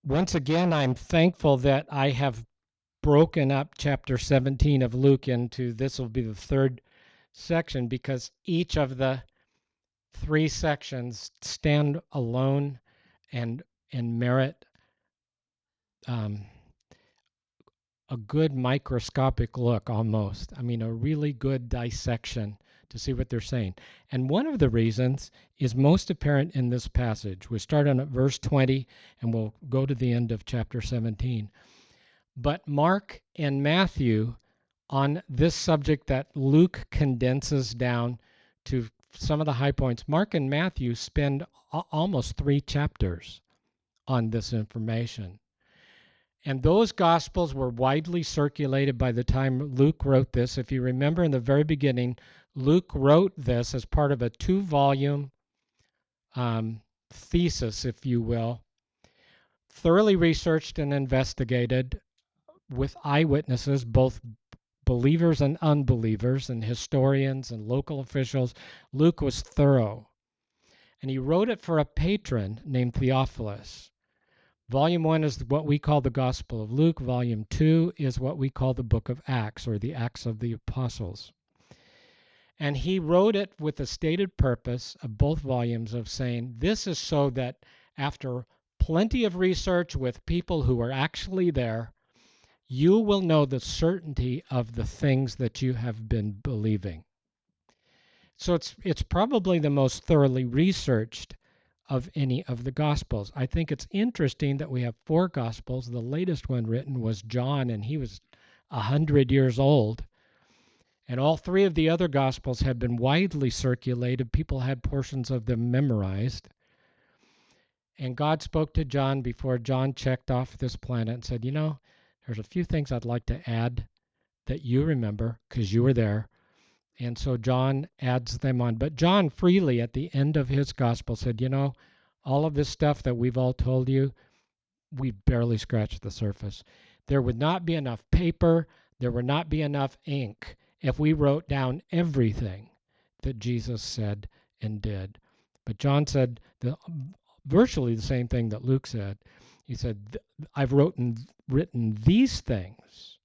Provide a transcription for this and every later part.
Once again, I'm thankful that I have broken up chapter 17 of Luke into this will be the third section because each of the three sections stand alone and merit um, a good microscopic look almost. I mean, a really good dissection to see what they're saying. And one of the reasons is most apparent in this passage. We start on at verse 20 and we'll go to the end of chapter 17. But Mark and Matthew, on this subject that Luke condenses down to some of the high points, Mark and Matthew spend almost 3 chapters on this information. And those gospels were widely circulated by the time Luke wrote this. If you remember in the very beginning, Luke wrote this as part of a 2-volume thesis, if you will, thoroughly researched and investigated with eyewitnesses, both believers and unbelievers, and historians and local officials. Luke was thorough. And he wrote it for a patron named Theophilus. Volume 1 is what we call the Gospel of Luke. Volume 2 is what we call the Book of Acts, or the Acts of the Apostles. And he wrote it with the stated purpose of both volumes of saying, this is so that after plenty of research with people who were actually there, you will know the certainty of the things that you have been believing. So it's probably the most thoroughly researched of any of the Gospels. I think it's interesting that we have 4 Gospels. The latest one written was John, and he was 100 years old. And all 3 of the other Gospels have been widely circulated. People had portions of them memorized. And God spoke to John before John checked off this planet and said, there's a few things I'd like to add that you remember because you were there. And so John adds them on. But John freely at the end of his gospel said, all of this stuff that we've all told you, we've barely scratched the surface. There would not be enough paper, there would not be enough ink if we wrote down everything that Jesus said and did. But John said virtually the same thing that Luke said. He said, I've written these things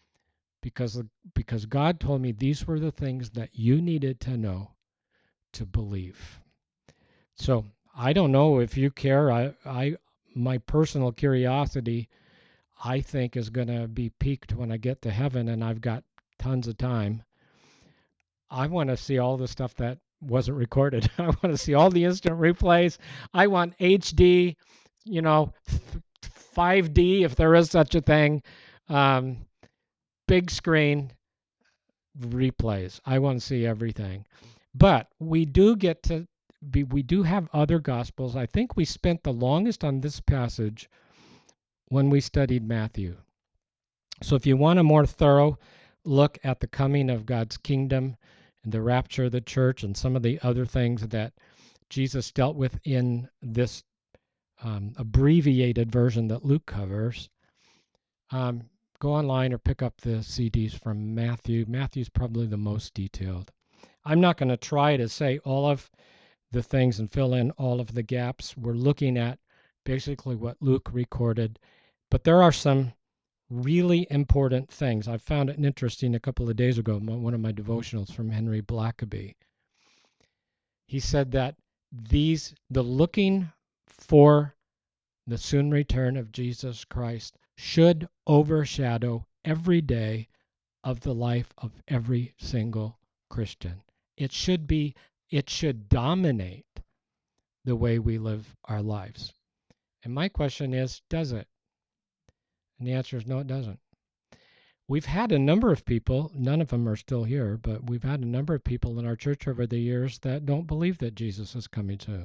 because God told me these were the things that you needed to know to believe. So I don't know if you care. My personal curiosity, I think, is going to be piqued when I get to heaven and I've got tons of time. I want to see all the stuff that wasn't recorded. I want to see all the instant replays. I want HD, 5D if there is such a thing. Big screen replays. I want to see everything. But we do have other gospels. I think we spent the longest on this passage when we studied Matthew. So if you want a more thorough look at the coming of God's kingdom and the rapture of the church and some of the other things that Jesus dealt with in this abbreviated version that Luke covers, go online or pick up the CDs from Matthew. Matthew's probably the most detailed. I'm not going to try to say all of the things and fill in all of the gaps. We're looking at basically what Luke recorded, but there are some really important things. I found it interesting a couple of days ago, one of my devotionals from Henry Blackaby. He said that the looking for the soon return of Jesus Christ should overshadow every day of the life of every single Christian. It should dominate the way we live our lives. And my question is, does it? And the answer is no, it doesn't. We've had a number of people, none of them are still here, but we've had a number of people in our church over the years that don't believe that Jesus is coming soon.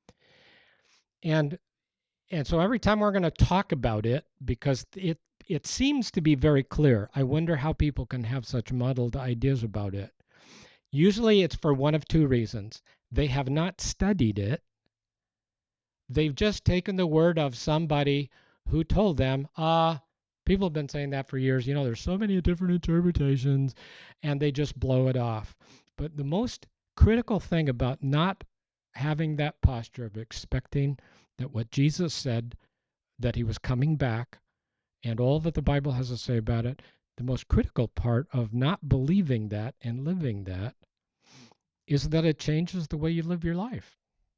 And so every time we're going to talk about it, because it seems to be very clear, I wonder how people can have such muddled ideas about it. Usually it's for one of 2 reasons. They have not studied it. They've just taken the word of somebody who told them, people have been saying that for years. There's so many different interpretations, and they just blow it off. But the most critical thing about not having that posture of expecting that what Jesus said, that he was coming back and all that the Bible has to say about it, the most critical part of not believing that and living that is that it changes the way you live your life.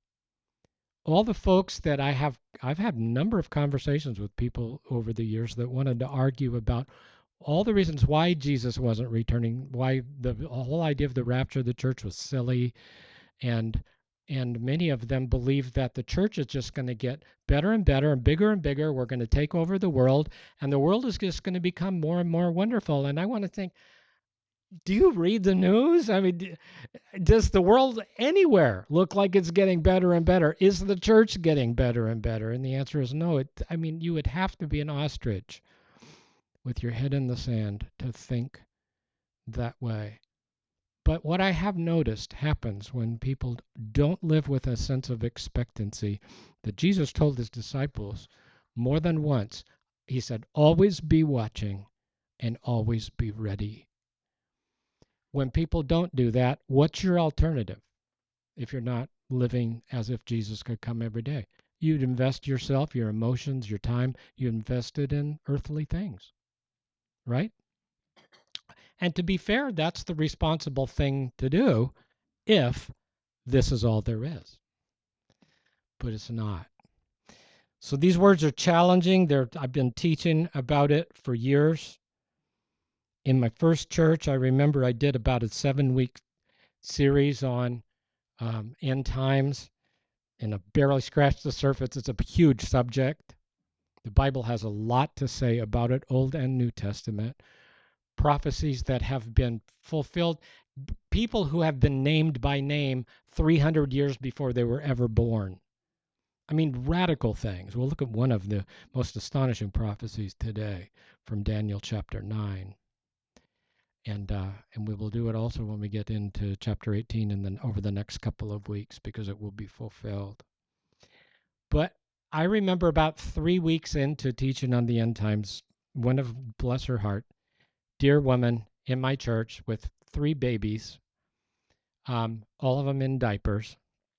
All the folks that I've had a number of conversations with people over the years that wanted to argue about all the reasons why Jesus wasn't returning, why the whole idea of the rapture of the church was silly, and many of them believe that the church is just going to get better and better and bigger. We're going to take over the world, and the world is just going to become more and more wonderful. And I want to think, do you read the news? I mean, does the world anywhere look like it's getting better and better? Is the church getting better and better? And the answer is no. I mean, you would have to be an ostrich with your head in the sand to think that way. But what I have noticed happens when people don't live with a sense of expectancy that Jesus told his disciples more than once. He said, always be watching and always be ready. When people don't do that, what's your alternative if you're not living as if Jesus could come every day? You'd invest yourself, your emotions, your time, you invested in earthly things, right? And to be fair, that's the responsible thing to do if this is all there is. But it's not. So these words are challenging. I've been teaching about it for years. In my first church, I remember I did about a 7-week series on end times, and I barely scratched the surface. It's a huge subject. The Bible has a lot to say about it, Old and New Testament. Prophecies that have been fulfilled, people who have been named by name 300 years before they were ever born. I mean, radical things. We'll look at one of the most astonishing prophecies today from Daniel chapter 9. And we will do it also when we get into chapter 18 and then over the next couple of weeks because it will be fulfilled. But I remember about 3 weeks into teaching on the end times, one of, bless her heart, dear woman in my church with 3 babies, all of them in diapers.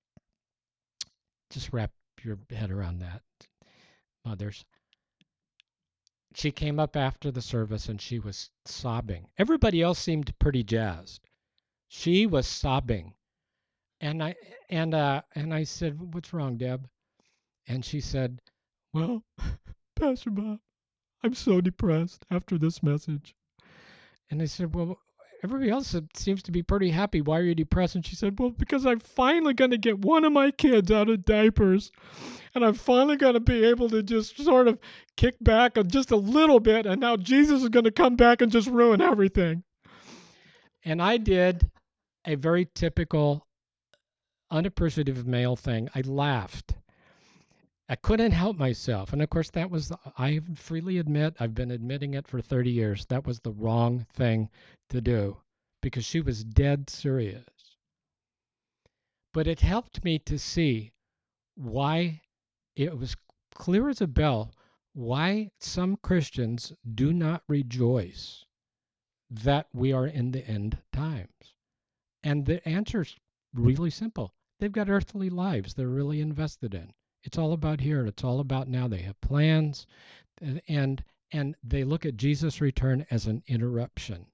Just wrap your head around that, mothers. She came up after the service and she was sobbing. Everybody else seemed pretty jazzed. She was sobbing. And I said, "What's wrong, Deb?" And she said, "Well, Pastor Bob, I'm so depressed after this message." And I said, "Well, everybody else seems to be pretty happy. Why are you depressed?" And she said, "Well, because I'm finally going to get one of my kids out of diapers. And I'm finally going to be able to just sort of kick back just a little bit. And now Jesus is going to come back and just ruin everything." And I did a very typical unappreciative male thing. I laughed. I couldn't help myself. And of course, I freely admit, I've been admitting it for 30 years. That was the wrong thing to do because she was dead serious. But it helped me to see why it was clear as a bell why some Christians do not rejoice that we are in the end times. And the answer is really simple. They've got earthly lives they're really invested in. It's all about here. It's all about now. They have plans, and they look at Jesus' return as an interruption.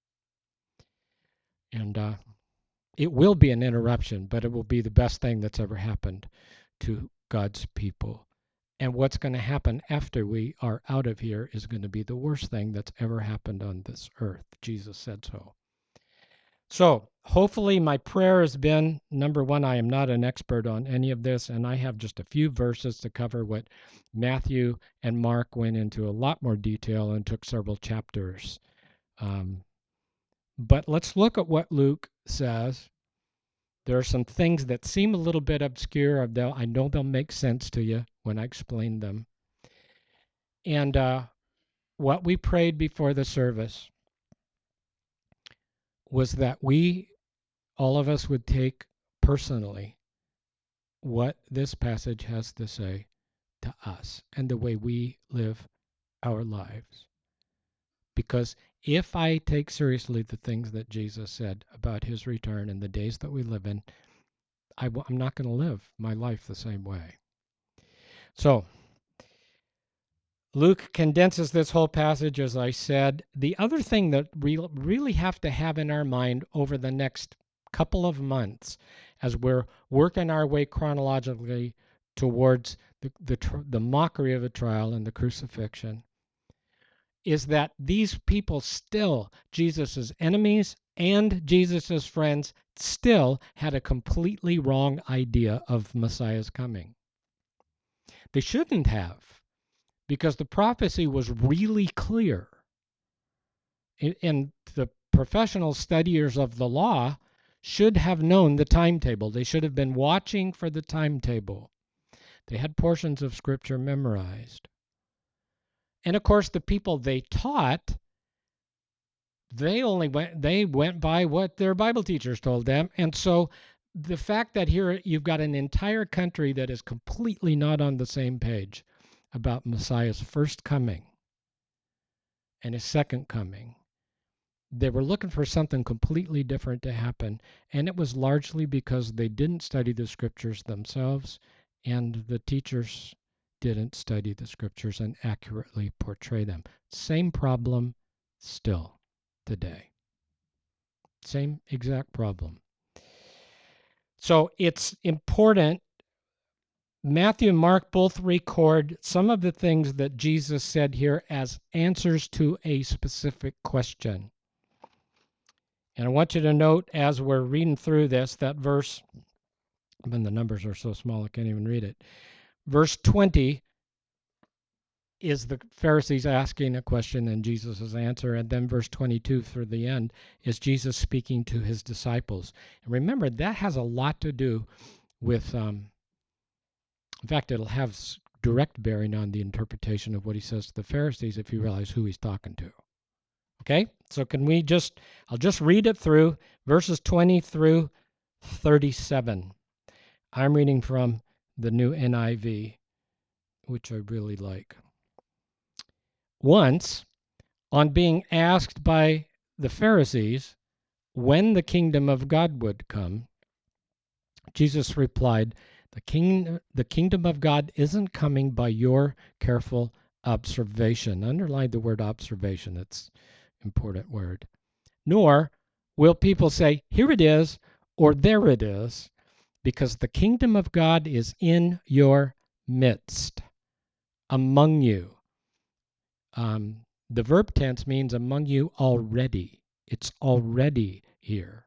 And it will be an interruption, but it will be the best thing that's ever happened to God's people. And what's going to happen after we are out of here is going to be the worst thing that's ever happened on this earth. Jesus said so. So hopefully my prayer has been, number one, I am not an expert on any of this, and I have just a few verses to cover what Matthew and Mark went into a lot more detail and took several chapters. But let's look at what Luke says. There are some things that seem a little bit obscure. I know they'll make sense to you when I explain them. And what we prayed before the service was that all of us would take personally what this passage has to say to us and the way we live our lives. Because if I take seriously the things that Jesus said about his return and the days that we live in, I'm not going to live my life the same way. So Luke condenses this whole passage, as I said. The other thing that we really have to have in our mind over the next couple of months, as we're working our way chronologically towards the mockery of the trial and the crucifixion, is that these people still, Jesus's enemies and Jesus's friends, still had a completely wrong idea of Messiah's coming. They shouldn't have, because the prophecy was really clear. And the professional studiers of the law should have known the timetable. They should have been watching for the timetable. They had portions of Scripture memorized. And of course, the people they taught, they went by what their Bible teachers told them. And so the fact that here you've got an entire country that is completely not on the same page about Messiah's first coming and his second coming. They were looking for something completely different to happen, and it was largely because they didn't study the Scriptures themselves, and the teachers didn't study the Scriptures and accurately portray them. Same problem still today. Same exact problem. So it's important. Matthew and Mark both record some of the things that Jesus said here as answers to a specific question. And I want you to note, as we're reading through this, that verse, and the numbers are so small I can't even read it. Verse 20 is the Pharisees asking a question and Jesus' answer. And then verse 22 through the end is Jesus speaking to his disciples. And remember, that has a lot to do with, in fact, it'll have direct bearing on the interpretation of what he says to the Pharisees if you realize who he's talking to. Okay, so I'll just read it through, verses 20 through 37. I'm reading from the new NIV, which I really like. Once, on being asked by the Pharisees when the kingdom of God would come, Jesus replied, the kingdom of God isn't coming by your careful observation. Underline the word observation. It's important word. Nor will people say, here it is, or there it is, because the kingdom of God is in your midst, among you. The verb tense means among you already. It's already here.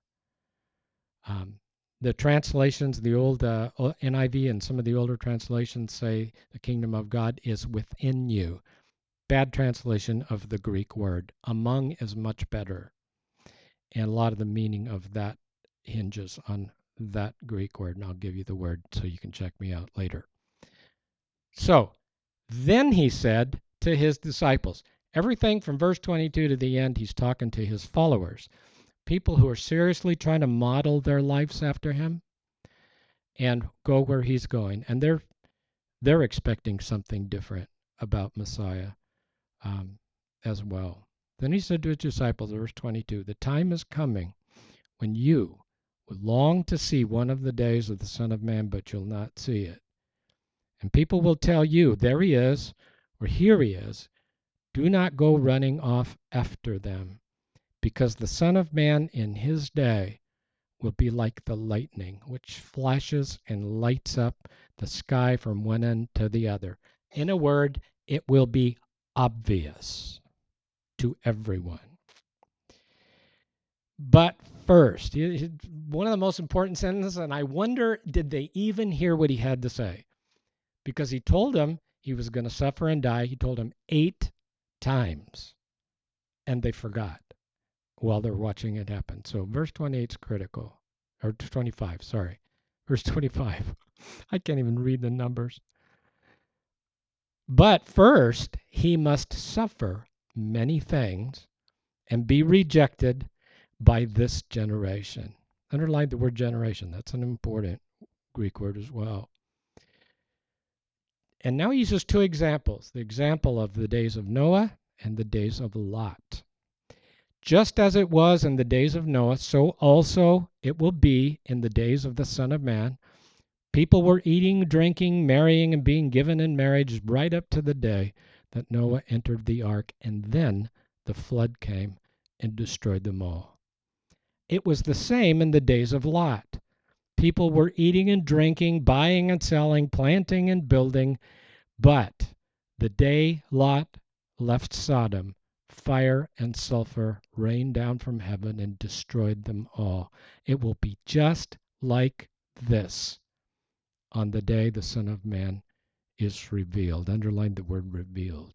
The translations, the old NIV and some of the older translations say the kingdom of God is within you. Bad translation of the Greek word. Among is much better. And a lot of the meaning of that hinges on that Greek word. And I'll give you the word so you can check me out later. So then he said to his disciples, everything from verse 22 to the end, he's talking to his followers, people who are seriously trying to model their lives after him and go where he's going. And they're expecting something different about Messiah as well. Then he said to his disciples, verse 22, the time is coming when you would long to see one of the days of the Son of Man, but you'll not see it. And people will tell you, there he is, or here he is. Do not go running off after them, because the Son of Man in his day will be like the lightning, which flashes and lights up the sky from one end to the other. In a word, it will be obvious to everyone. But first, one of the most important sentences, and I wonder, did they even hear what he had to say? Because he told them he was going to suffer and die. He told them 8 times, and they forgot while they're watching it happen. So verse 28 is critical, or 25, sorry. Verse 25. I can't even read the numbers. But first, he must suffer many things and be rejected by this generation. Underline the word generation. That's an important Greek word as well. And now he uses 2 examples, the example of the days of Noah and the days of Lot. Just as it was in the days of Noah, so also it will be in the days of the Son of Man. People were eating, drinking, marrying, and being given in marriage right up to the day that Noah entered the ark, and then the flood came and destroyed them all. It was the same in the days of Lot. People were eating and drinking, buying and selling, planting and building, but the day Lot left Sodom, fire and sulfur rained down from heaven and destroyed them all. It will be just like this on the day the Son of Man is revealed. Underline the word revealed.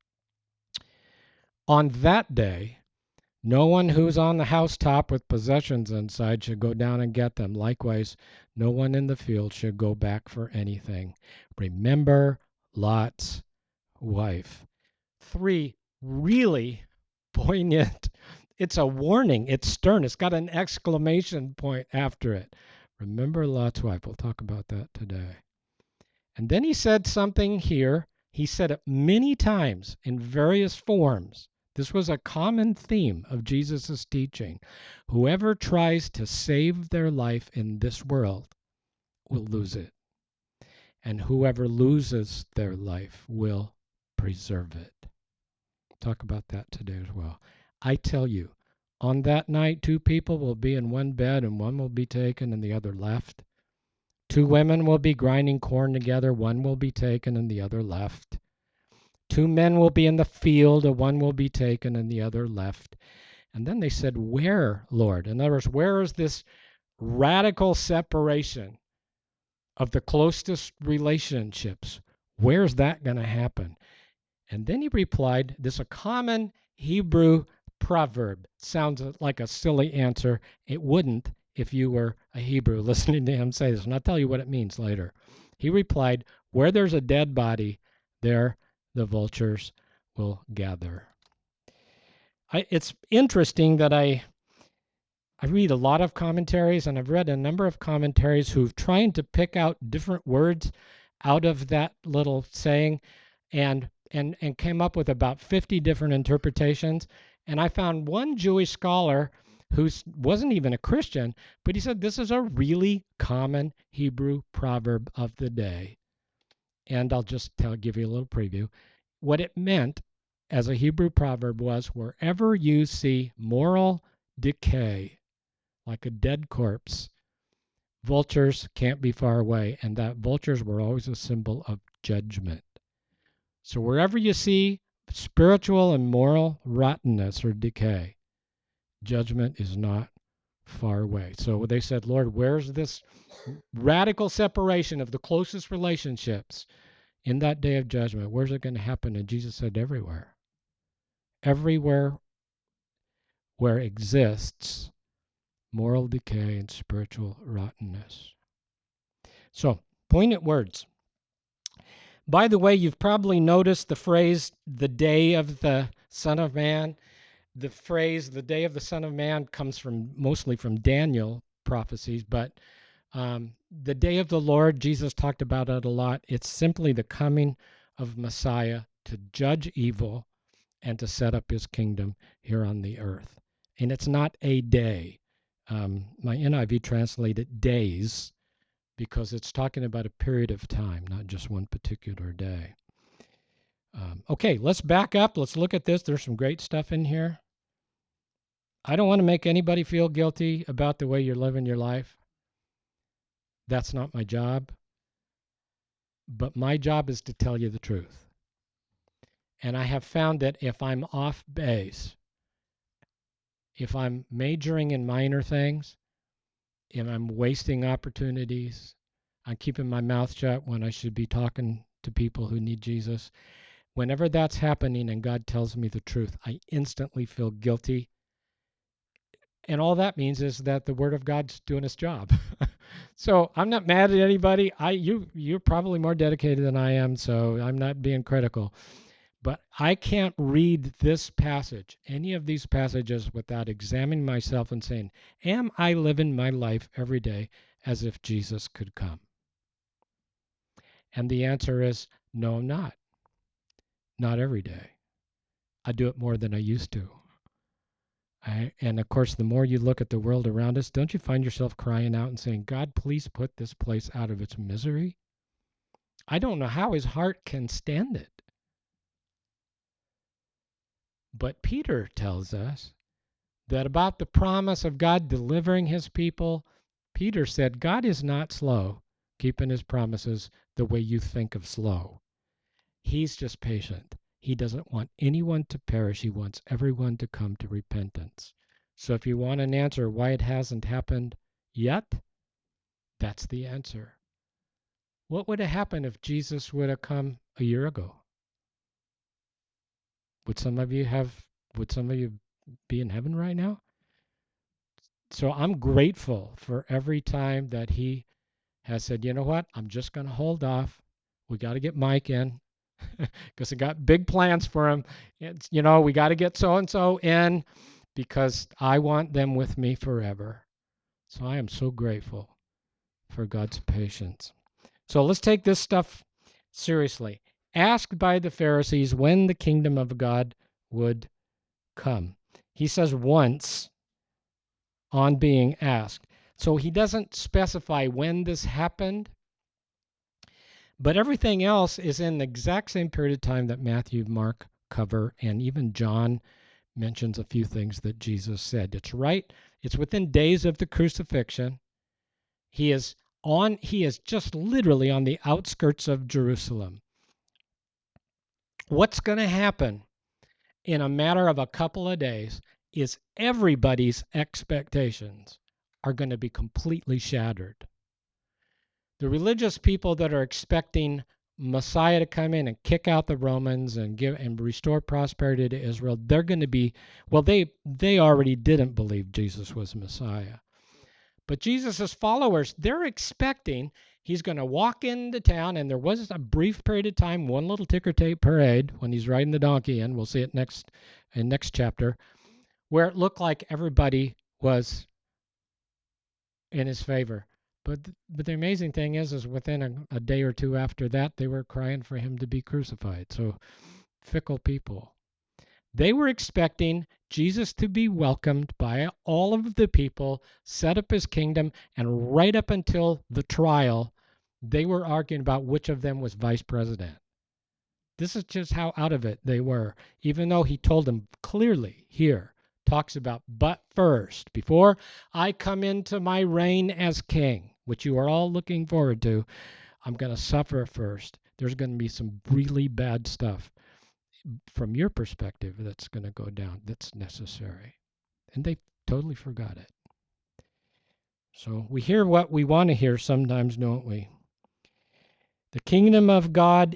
On that day, no one who's on the housetop with possessions inside should go down and get them. Likewise, no one in the field should go back for anything. Remember Lot's wife. 3 really poignant. It's a warning. It's stern. It's got an exclamation point after it. Remember Lot's wife. We'll talk about that today. And then he said something here. He said it many times in various forms. This was a common theme of Jesus' teaching. Whoever tries to save their life in this world will lose it. And whoever loses their life will preserve it. Talk about that today as well. I tell you, on that night, 2 people will be in one bed, and one will be taken and the other left. 2 women will be grinding corn together, one will be taken and the other left. 2 men will be in the field, and one will be taken and the other left. And then they said, where, Lord? In other words, where is this radical separation of the closest relationships? Where's that going to happen? And then he replied, this is a common Hebrew proverb. Sounds like a silly answer. It wouldn't if you were a Hebrew listening to him say this. And I'll tell you what it means later. He replied, where there's a dead body, there the vultures will gather. It's interesting that I read a lot of commentaries, and I've read a number of commentaries who've trying to pick out different words out of that little saying and came up with about 50 different interpretations. And I found one Jewish scholar who wasn't even a Christian, but he said this is a really common Hebrew proverb of the day. And I'll just give you a little preview. What it meant as a Hebrew proverb was, wherever you see moral decay, like a dead corpse, vultures can't be far away, and that vultures were always a symbol of judgment. So wherever you see spiritual and moral rottenness or decay, judgment is not far away. So they said, Lord, where's this radical separation of the closest relationships in that day of judgment? Where's it going to happen? And Jesus said, everywhere. Everywhere where exists moral decay and spiritual rottenness. So, poignant words. By the way, you've probably noticed the phrase, the day of the Son of Man. The phrase, the day of the Son of Man, comes mostly from Daniel prophecies, but the day of the Lord, Jesus talked about it a lot. It's simply the coming of Messiah to judge evil and to set up his kingdom here on the earth. And it's not a day. My NIV translated days, because it's talking about a period of time, not just one particular day. Okay, let's back up. Let's look at this. There's some great stuff in here. I don't want to make anybody feel guilty about the way you're living your life. That's not my job. But my job is to tell you the truth. And I have found that if I'm off base, if I'm majoring in minor things, if I'm wasting opportunities, I'm keeping my mouth shut when I should be talking to people who need Jesus. Whenever that's happening and God tells me the truth, I instantly feel guilty. And all that means is that the Word of God's doing its job. So I'm not mad at anybody. You're probably more dedicated than I am, so I'm not being critical. But I can't read this passage, any of these passages, without examining myself and saying, am I living my life every day as if Jesus could come? And the answer is, no, I'm not. Not every day. I do it more than I used to. And of course, the more you look at the world around us, don't you find yourself crying out and saying, God, please put this place out of its misery? I don't know how his heart can stand it. But Peter tells us that about the promise of God delivering his people, Peter said, God is not slow keeping his promises the way you think of slow. He's just patient. He doesn't want anyone to perish. He wants everyone to come to repentance. So if you want an answer why it hasn't happened yet, that's the answer. What would have happened if Jesus would have come a year ago? Would some of you be in heaven right now? So I'm grateful for every time that he has said, you know what, I'm just going to hold off. We got to get Mike in because I got big plans for him. We got to get so and so in because I want them with me forever. So I am so grateful for God's patience. So let's take this stuff seriously. Asked by the Pharisees when the kingdom of God would come. He says once on being asked. So he doesn't specify when this happened, but everything else is in the exact same period of time that Matthew, Mark cover, and even John mentions a few things that Jesus said. It's within days of the crucifixion. He is just literally on the outskirts of Jerusalem. What's going to happen in a matter of a couple of days is everybody's expectations are going to be completely shattered. The religious people that are expecting Messiah to come in and kick out the Romans and restore prosperity to Israel, they're going to be, well, they already didn't believe Jesus was Messiah. But Jesus' followers, they're expecting he's going to walk into town, and there was a brief period of time, one little ticker tape parade when he's riding the donkey in. We'll see it next chapter, where it looked like everybody was in his favor. But the amazing thing is within a day or two after that, they were crying for him to be crucified. So fickle people. They were expecting Jesus to be welcomed by all of the people, set up his kingdom, and right up until the trial, they were arguing about which of them was vice president. This is just how out of it they were, even though he told them clearly here, talks about, but first, before I come into my reign as king, which you are all looking forward to, I'm going to suffer first. There's going to be some really bad stuff from your perspective that's going to go down, that's necessary. And they totally forgot it. So we hear what we want to hear sometimes, don't we? The kingdom of God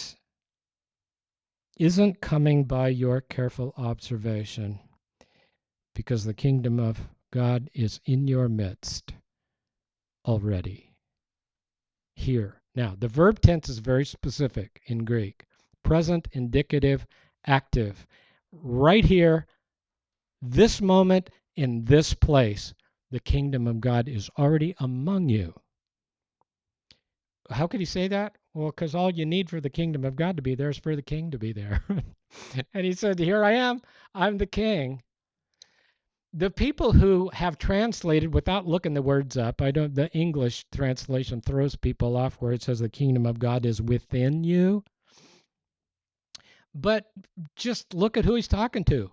isn't coming by your careful observation, because the kingdom of God is in your midst already. Here. Now, the verb tense is very specific in Greek. Present, indicative, active. Right here, this moment, in this place, the kingdom of God is already among you. How could he say that? Well, because all you need for the kingdom of God to be there is for the king to be there. And he said, here I am. I'm the king. The people who have translated without looking the words up, the English translation throws people off where it says the kingdom of God is within you. But just look at who he's talking to.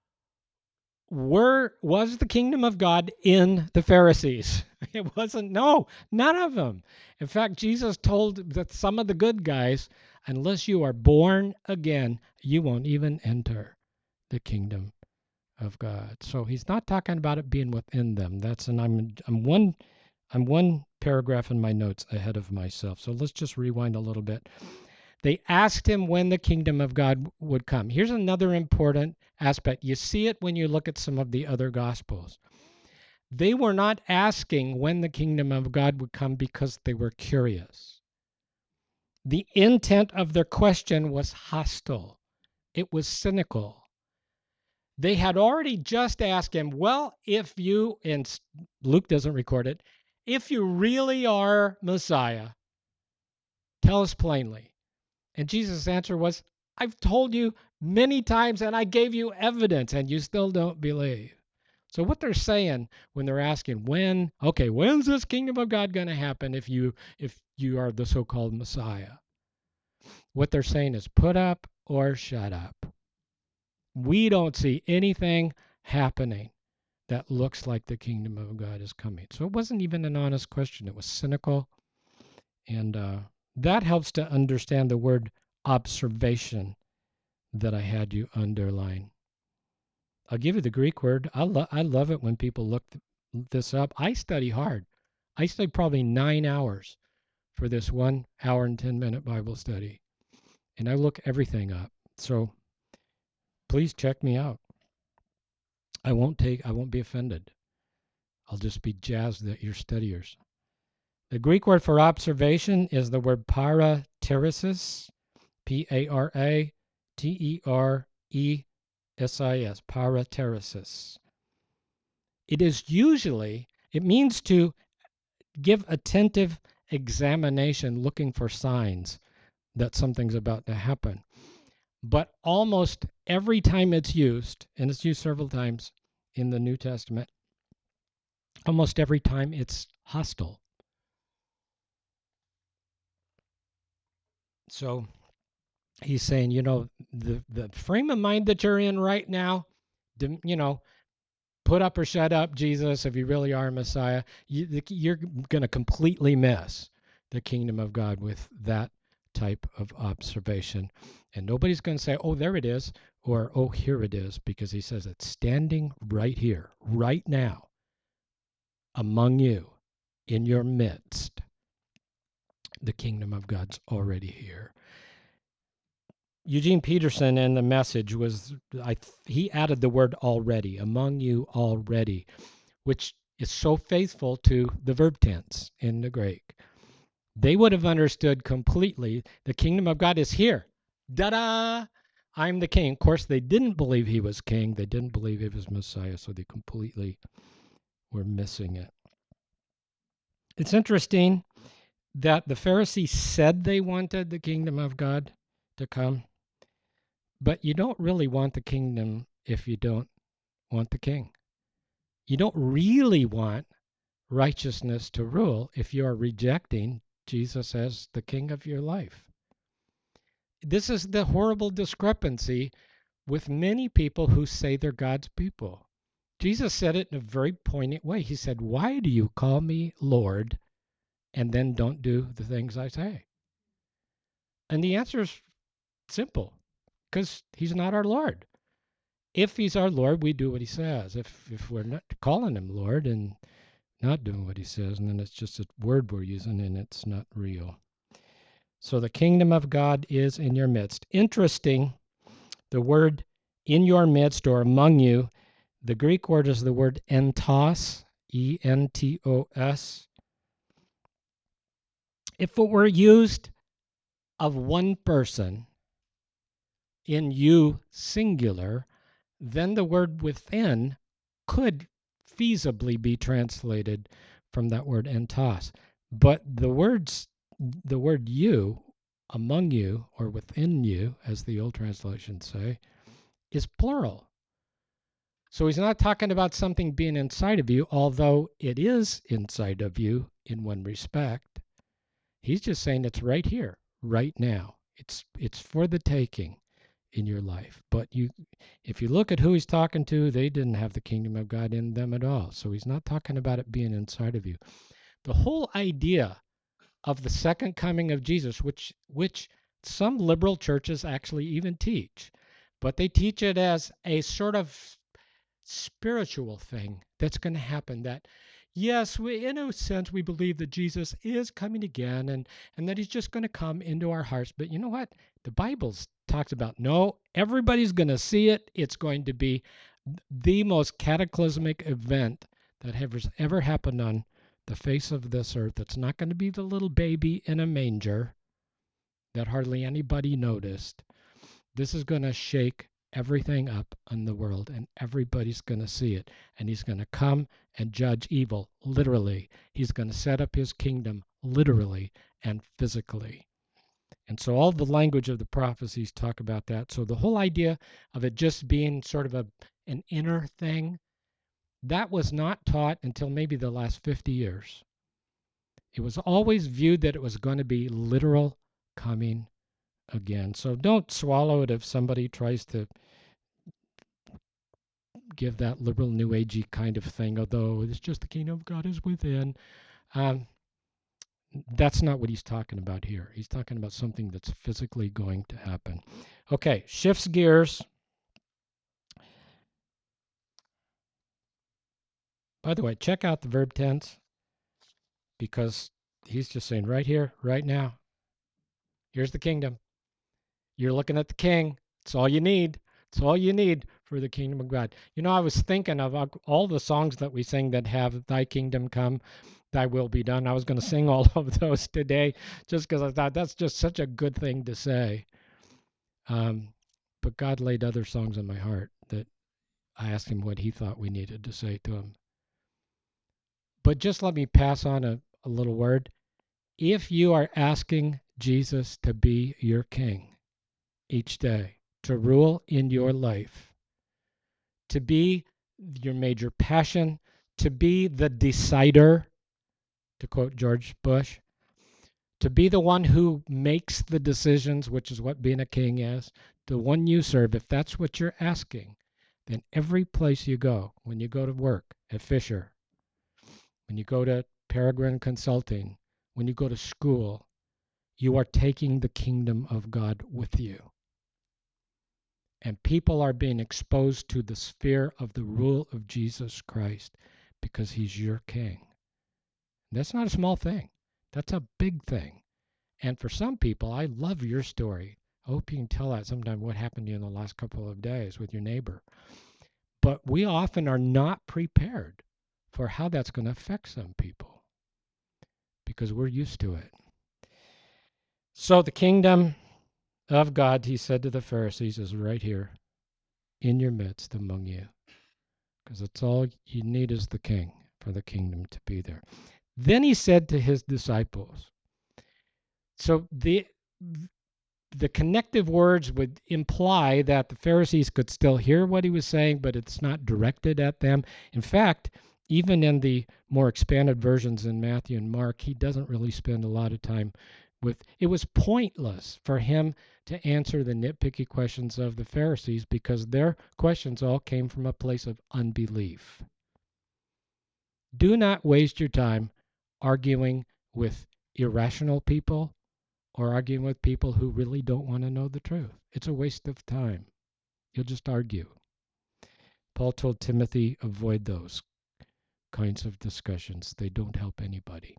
Was the kingdom of God in the Pharisees? It wasn't. No, none of them. In fact, Jesus told that some of the good guys, unless you are born again, you won't even enter the kingdom of God. So he's not talking about it being within them. I'm one paragraph in my notes ahead of myself. So let's just rewind a little bit. They asked him when the kingdom of God would come. Here's another important aspect. You see it when you look at some of the other gospels. They were not asking when the kingdom of God would come because they were curious. The intent of their question was hostile. It was cynical. They had already just asked him, well, if you, and Luke doesn't record it, if you really are Messiah, tell us plainly. And Jesus' answer was, I've told you many times and I gave you evidence and you still don't believe. So what they're saying when they're asking when's this kingdom of God going to happen if you are the so-called Messiah? What they're saying is put up or shut up. We don't see anything happening that looks like the kingdom of God is coming. So it wasn't even an honest question. It was cynical. And that helps to understand the word observation that I had you underline. I'll give you the Greek word. I love it when people look this up. I study hard. I studied probably 9 hours for this 1 hour and 10-minute Bible study. And I look everything up. So please check me out. I won't be offended. I'll just be jazzed that you're studiers. The Greek word for observation is the word parateresis, Pareteresis, parateresis. It means to give attentive examination looking for signs that something's about to happen. But almost every time it's used, and it's used several times in the New Testament, almost every time it's hostile. So he's saying, the frame of mind that you're in right now, put up or shut up, Jesus, if you really are a Messiah, you're going to completely miss the kingdom of God with that type of observation. And nobody's going to say, oh, there it is, or oh, here it is, because he says it's standing right here, right now, among you, in your midst. The kingdom of God's already here. Eugene Peterson in the Message he added the word already, among you already, which is so faithful to the verb tense in the Greek. They would have understood completely the kingdom of God is here. Da-da! I'm the king. Of course, they didn't believe he was king. They didn't believe he was Messiah, so they completely were missing it. It's interesting that the Pharisees said they wanted the kingdom of God to come, but you don't really want the kingdom if you don't want the king. You don't really want righteousness to rule if you are rejecting Jesus as the king of your life. This is the horrible discrepancy with many people who say they're God's people. Jesus said it in a very poignant way. He said, "Why do you call me Lord and then don't do the things I say?" And the answer is simple, because he's not our Lord. If he's our Lord, we do what he says. If we're not calling him Lord and not doing what he says, and then it's just a word we're using and it's not real. So the kingdom of God is in your midst. Interesting, the word in your midst or among you, the Greek word is the word entos, E-N-T-O-S. If it were used of one person in you singular, then the word within could feasibly be translated from that word entos. But the word you, among you, or within you, as the old translations say, is plural. So he's not talking about something being inside of you, although it is inside of you in one respect. He's just saying it's right here, right now. It's for the taking in your life. But if you look at who he's talking to, they didn't have the kingdom of God in them at all. So he's not talking about it being inside of you. The whole idea of the second coming of Jesus, which some liberal churches actually even teach, but they teach it as a sort of spiritual thing that's going to happen, that yes, in a sense we believe that Jesus is coming again, and that he's just going to come into our hearts. But you know what? The Bible talks about, no, everybody's going to see it. It's going to be the most cataclysmic event that has ever happened on the face of this earth. It's not going to be the little baby in a manger that hardly anybody noticed. This is going to shake everything up in the world, and everybody's going to see it. And he's going to come and judge evil, literally. He's going to set up his kingdom, literally and physically. And so all the language of the prophecies talk about that. So the whole idea of it just being sort of an inner thing, that was not taught until maybe the last 50 years. It was always viewed that it was going to be literal coming again. So don't swallow it if somebody tries to give that liberal New Agey kind of thing, although it's just the kingdom of God is within. That's not what he's talking about here. He's talking about something that's physically going to happen. Okay, shifts gears. By the way, check out the verb tense, because he's just saying right here, right now, here's the kingdom. You're looking at the king. It's all you need. It's all you need for the kingdom of God. You know, I was thinking of all the songs that we sing that have thy kingdom come, thy will be done. I was going to sing all of those today just because I thought that's just such a good thing to say. But God laid other songs on my heart that I asked him what he thought we needed to say to him. But just let me pass on a little word. If you are asking Jesus to be your king each day, to rule in your life, to be your major passion, to be the decider, to quote George Bush, to be the one who makes the decisions, which is what being a king is, the one you serve, if that's what you're asking, then every place you go, when you go to work at Fisher, when you go to Peregrine Consulting, when you go to school, you are taking the kingdom of God with you. And people are being exposed to the sphere of the rule of Jesus Christ because he's your king. That's not a small thing. That's a big thing. And for some people, I love your story. I hope you can tell that sometime what happened to you in the last couple of days with your neighbor. But we often are not prepared for how that's going to affect some people because we're used to it. So the kingdom of God, he said to the Pharisees, is right here in your midst among you, because it's all you need is the king for the kingdom to be there. Then he said to his disciples, so the connective words would imply that the Pharisees could still hear what he was saying, but it's not directed at them. In fact, even in the more expanded versions in Matthew and Mark, he doesn't really spend a lot of time with. It was pointless for him to answer the nitpicky questions of the Pharisees because their questions all came from a place of unbelief. Do not waste your time arguing with irrational people or arguing with people who really don't want to know the truth. It's a waste of time. You'll just argue. Paul told Timothy, avoid those kinds of discussions. They don't help anybody.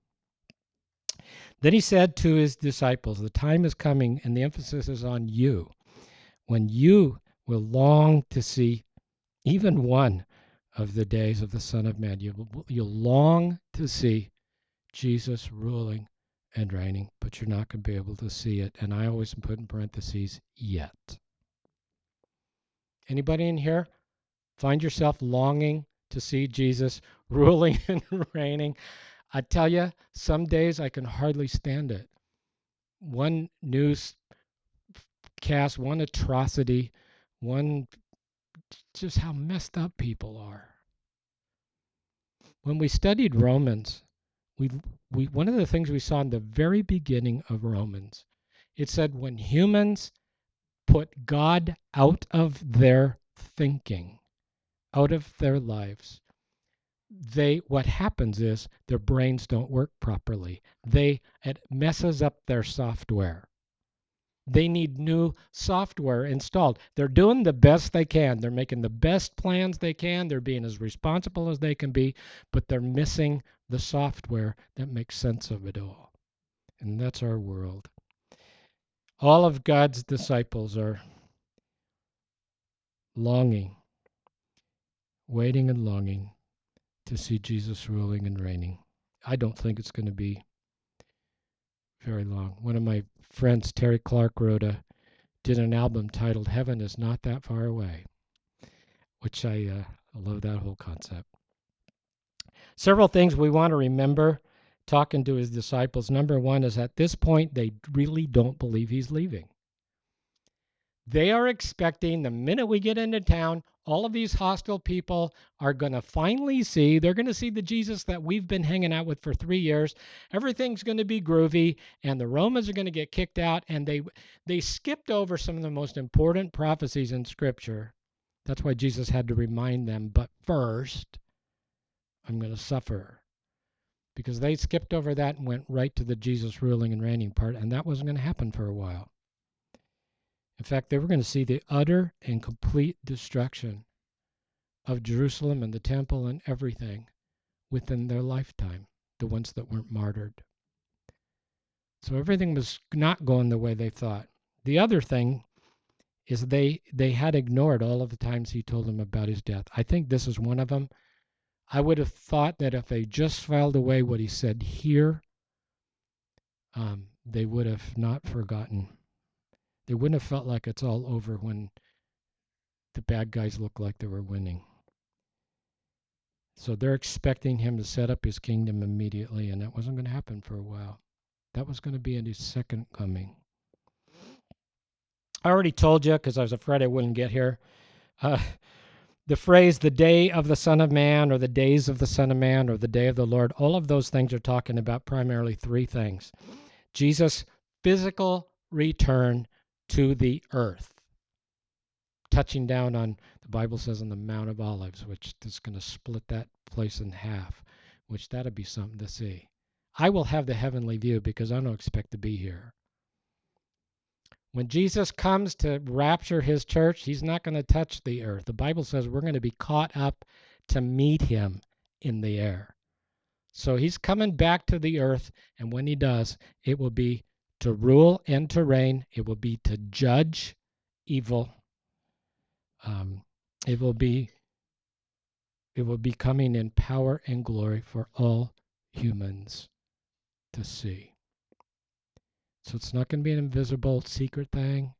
Then he said to his disciples, the time is coming, and the emphasis is on you, when you will long to see even one of the days of the Son of Man. You'll long to see Jesus ruling and reigning, but you're not going to be able to see it. And I always put in parentheses, yet. Anybody in here find yourself longing to see Jesus ruling and reigning? I tell you, some days I can hardly stand it. One newscast, one atrocity, one just how messed up people are. When we studied Romans, we one of the things we saw in the very beginning of Romans, it said when humans put God out of their thinking, out of their lives, what happens is their brains don't work properly. It messes up their software. They need new software installed. They're doing the best they can. They're making the best plans they can. They're being as responsible as they can be, but they're missing the software that makes sense of it all. And that's our world. All of God's disciples are longing, waiting and longing to see Jesus ruling and reigning. I don't think it's going to be very long. One of my friends, Terry Clark, did an album titled Heaven is Not That Far Away, which I love that whole concept. Several things we want to remember talking to his disciples. Number one is at this point, they really don't believe he's leaving. They are expecting the minute we get into town, all of these hostile people are going to finally they're going to see the Jesus that we've been hanging out with for 3 years. Everything's going to be groovy, and the Romans are going to get kicked out. And they skipped over some of the most important prophecies in Scripture That's why Jesus had to remind them, but first, I'm going to suffer. Because they skipped over that and went right to the Jesus ruling and reigning part, and that wasn't going to happen for a while. In fact, they were going to see the utter and complete destruction of Jerusalem and the temple and everything within their lifetime, the ones that weren't martyred. So everything was not going the way they thought. The other thing is they had ignored all of the times he told them about his death. I think this is one of them. I would have thought that if they just filed away what he said here, they would have not forgotten. They wouldn't have felt like it's all over when the bad guys looked like they were winning. So they're expecting him to set up his kingdom immediately, and that wasn't going to happen for a while. That was going to be in his second coming. I already told you, because I was afraid I wouldn't get here, the phrase the day of the Son of Man, or the days of the Son of Man, or the day of the Lord, all of those things are talking about primarily three things. Jesus' physical return to the earth, touching down on, the Bible says, on the Mount of Olives, which is going to split that place in half, which that'd be something to see. I will have the heavenly view because I don't expect to be here. When Jesus comes to rapture his church, he's not going to touch the earth. The Bible says we're going to be caught up to meet him in the air. So he's coming back to the earth, and when he does, it will be to rule and to reign. It will be to judge evil. It will be coming in power and glory for all humans to see. So it's not going to be an invisible secret thing.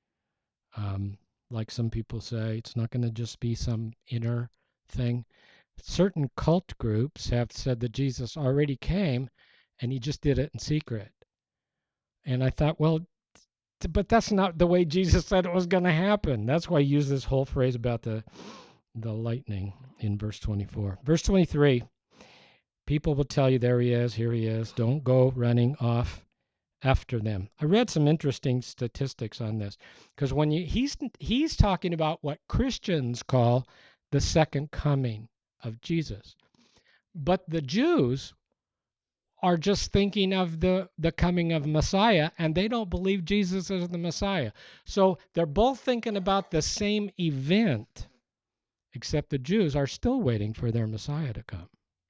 Like some people say, it's not going to just be some inner thing. Certain cult groups have said that Jesus already came and he just did it in secret. And I thought, well, but that's not the way Jesus said it was going to happen. That's why I use this whole phrase about the lightning in verse 24. Verse 23, people will tell you, there he is, here he is. Don't go running off after them. I read some interesting statistics on this, because when he's talking about what Christians call the second coming of Jesus. But the Jews are just thinking of the coming of Messiah, and they don't believe Jesus is the Messiah. So they're both thinking about the same event, except the Jews are still waiting for their Messiah to come.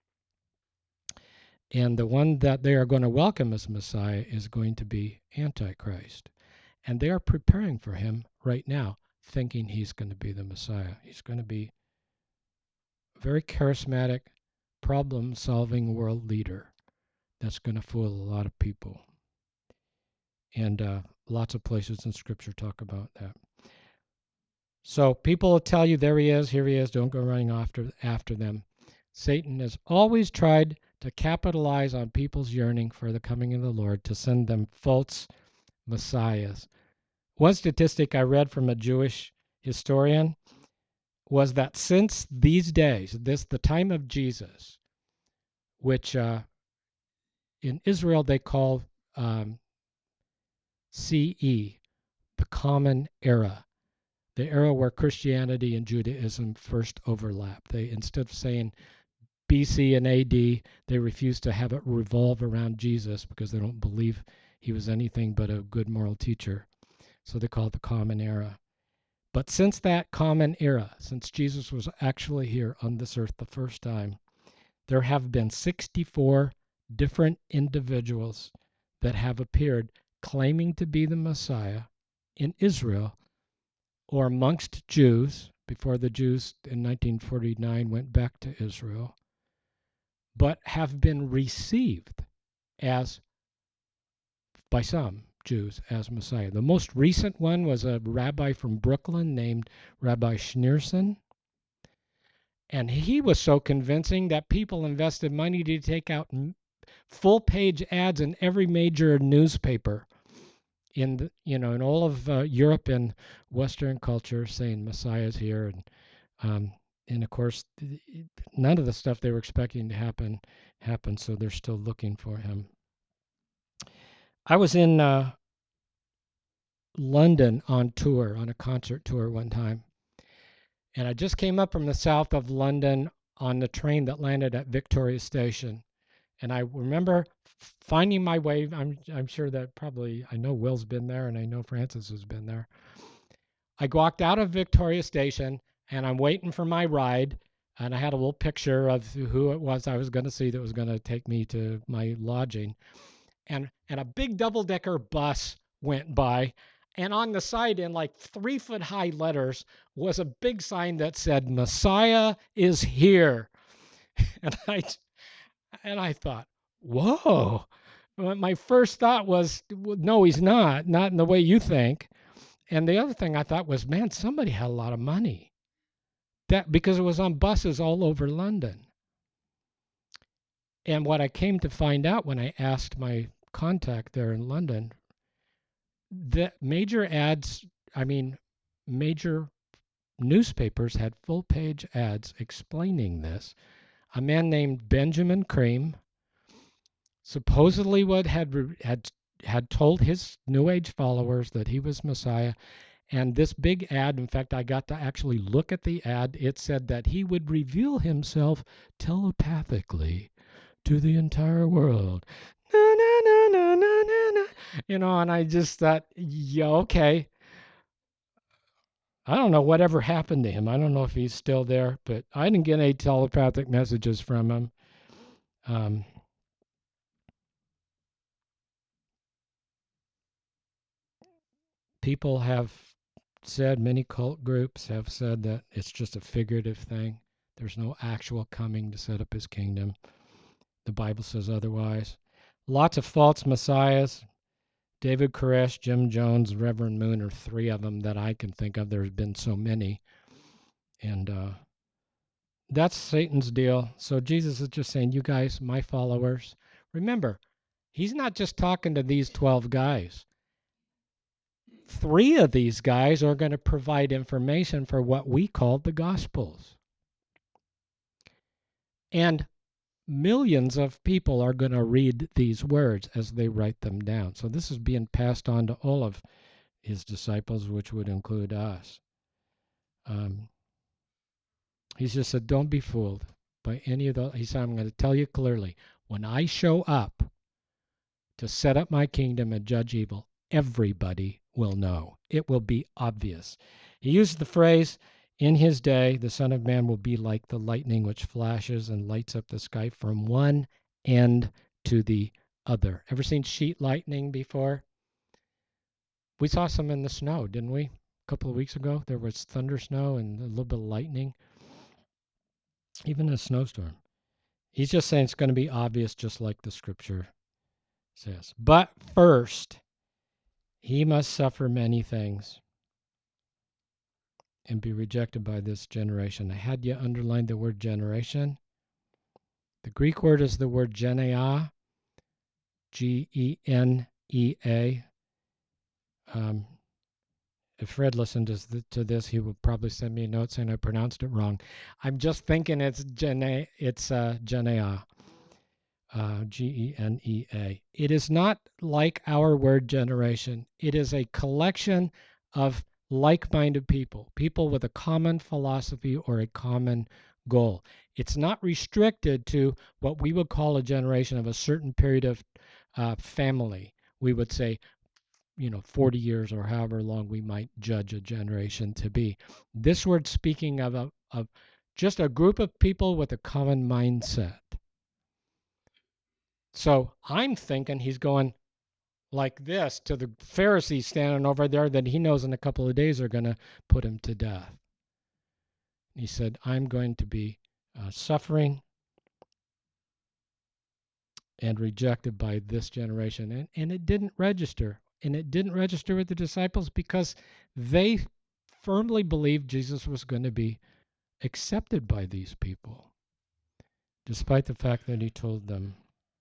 And the one that they are going to welcome as Messiah is going to be Antichrist. And they are preparing for him right now, thinking he's going to be the Messiah. He's going to be a very charismatic, problem-solving world leader that's going to fool a lot of people. And lots of places in Scripture talk about that. So people will tell you, there he is, here he is, don't go running after them. Satan has always tried to capitalize on people's yearning for the coming of the Lord to send them false messiahs. One statistic I read from a Jewish historian was that since these days, the time of Jesus, which in Israel they call CE, the Common Era, the era where Christianity and Judaism first overlapped. They, instead of saying BC and AD, they refuse to have it revolve around Jesus because they don't believe he was anything but a good moral teacher. So they call it the Common Era. But since that Common Era, since Jesus was actually here on this earth the first time, there have been 64 different individuals that have appeared claiming to be the Messiah in Israel or amongst Jews, before the Jews in 1949 went back to Israel, but have been received as, by some Jews, as Messiah. The most recent one was a rabbi from Brooklyn named Rabbi Schneerson. And he was so convincing that people invested money to take out full-page ads in every major newspaper in all of Europe and Western culture, saying Messiah's here, and of course none of the stuff they were expecting to happen happened, so they're still looking for him. I was in London on a concert tour one time, And I just came up from the south of London on the train that landed at Victoria Station. And I remember finding my way. I'm sure that probably I know Will's been there and I know Francis has been there. I walked out of Victoria Station and I'm waiting for my ride. And I had a little picture of who it was I was going to see that was going to take me to my lodging. And a big double-decker bus went by. And on the side, in like 3-foot high letters, was a big sign that said, "Messiah is here." And I thought, whoa. My first thought was, well, no, he's not in the way you think. And the other thing I thought was, man, somebody had a lot of money. That because it was on buses all over London. And what I came to find out when I asked my contact there in London, the major ads, I mean, major newspapers had full page ads explaining this. A man named Benjamin Cream supposedly had told his New Age followers that he was Messiah. And this big ad, in fact, I got to actually look at the ad. It said that he would reveal himself telepathically to the entire world. Na, na, na, na, na, na, na. And I just thought, yeah, okay. I don't know whatever happened to him. I don't know if he's still there, but I didn't get any telepathic messages from him. Um, People have said, many cult groups have said that it's just a figurative thing. There's no actual coming to set up his kingdom. The Bible says otherwise. Lots of false messiahs. David Koresh, Jim Jones, Reverend Moon are three of them that I can think of. There's been so many. And that's Satan's deal. So Jesus is just saying, you guys, my followers, remember, he's not just talking to these 12 guys. 3 of these guys are going to provide information for what we call the Gospels. And millions of people are going to read these words as they write them down. So this is being passed on to all of his disciples, which would include us. He's just said, don't be fooled by any of those. He said, I'm going to tell you clearly, when I show up to set up my kingdom and judge evil, everybody will know. It will be obvious. He used the phrase, in his day, the Son of Man will be like the lightning which flashes and lights up the sky from one end to the other. Ever seen sheet lightning before? We saw some in the snow, didn't we? A couple of weeks ago, there was thunder snow and a little bit of lightning, even in a snowstorm. He's just saying it's going to be obvious, just like the scripture says. But first, he must suffer many things and be rejected by this generation. I had you underline the word generation. The Greek word is the word genea, Genea. If Fred listened to this, he will probably send me a note saying I pronounced it wrong. I'm just thinking it's genea. Genea. It is not like our word generation. It is a collection of like-minded people, people with a common philosophy or a common goal. It's not restricted to what we would call a generation of a certain period of family. We would say, 40 years or however long we might judge a generation to be. This word speaking of just a group of people with a common mindset. So I'm thinking he's going like this to the Pharisees standing over there that he knows in a couple of days are going to put him to death. He said, I'm going to be suffering and rejected by this generation. And it didn't register. And it didn't register with the disciples because they firmly believed Jesus was going to be accepted by these people, despite the fact that he told them.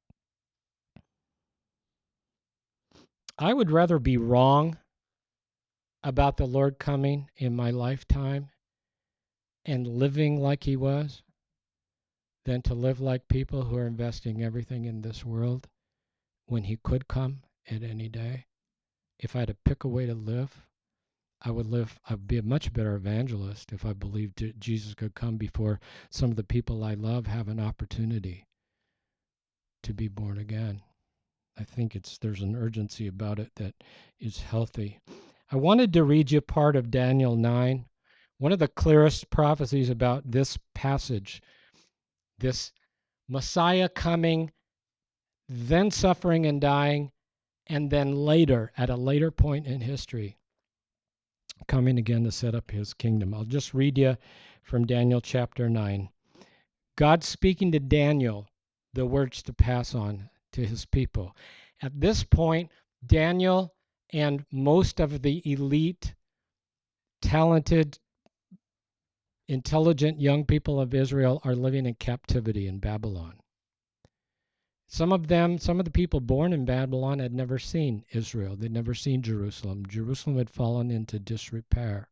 I would rather be wrong about the Lord coming in my lifetime and living like he was than to live like people who are investing everything in this world when he could come at any day. If I had to pick a way to live, I'd be a much better evangelist if I believed Jesus could come before some of the people I love have an opportunity to be born again. I think there's an urgency about it that is healthy. I wanted to read you part of Daniel 9, one of the clearest prophecies about this passage, this Messiah coming, then suffering and dying, and then later, at a later point in history, coming again to set up his kingdom. I'll just read you from Daniel chapter 9. God speaking to Daniel the words to pass on to his people. At this point, Daniel and most of the elite, talented, intelligent young people of Israel are living in captivity in Babylon. Some of the people born in Babylon had never seen Israel. They'd never seen Jerusalem. Jerusalem had fallen into disrepair.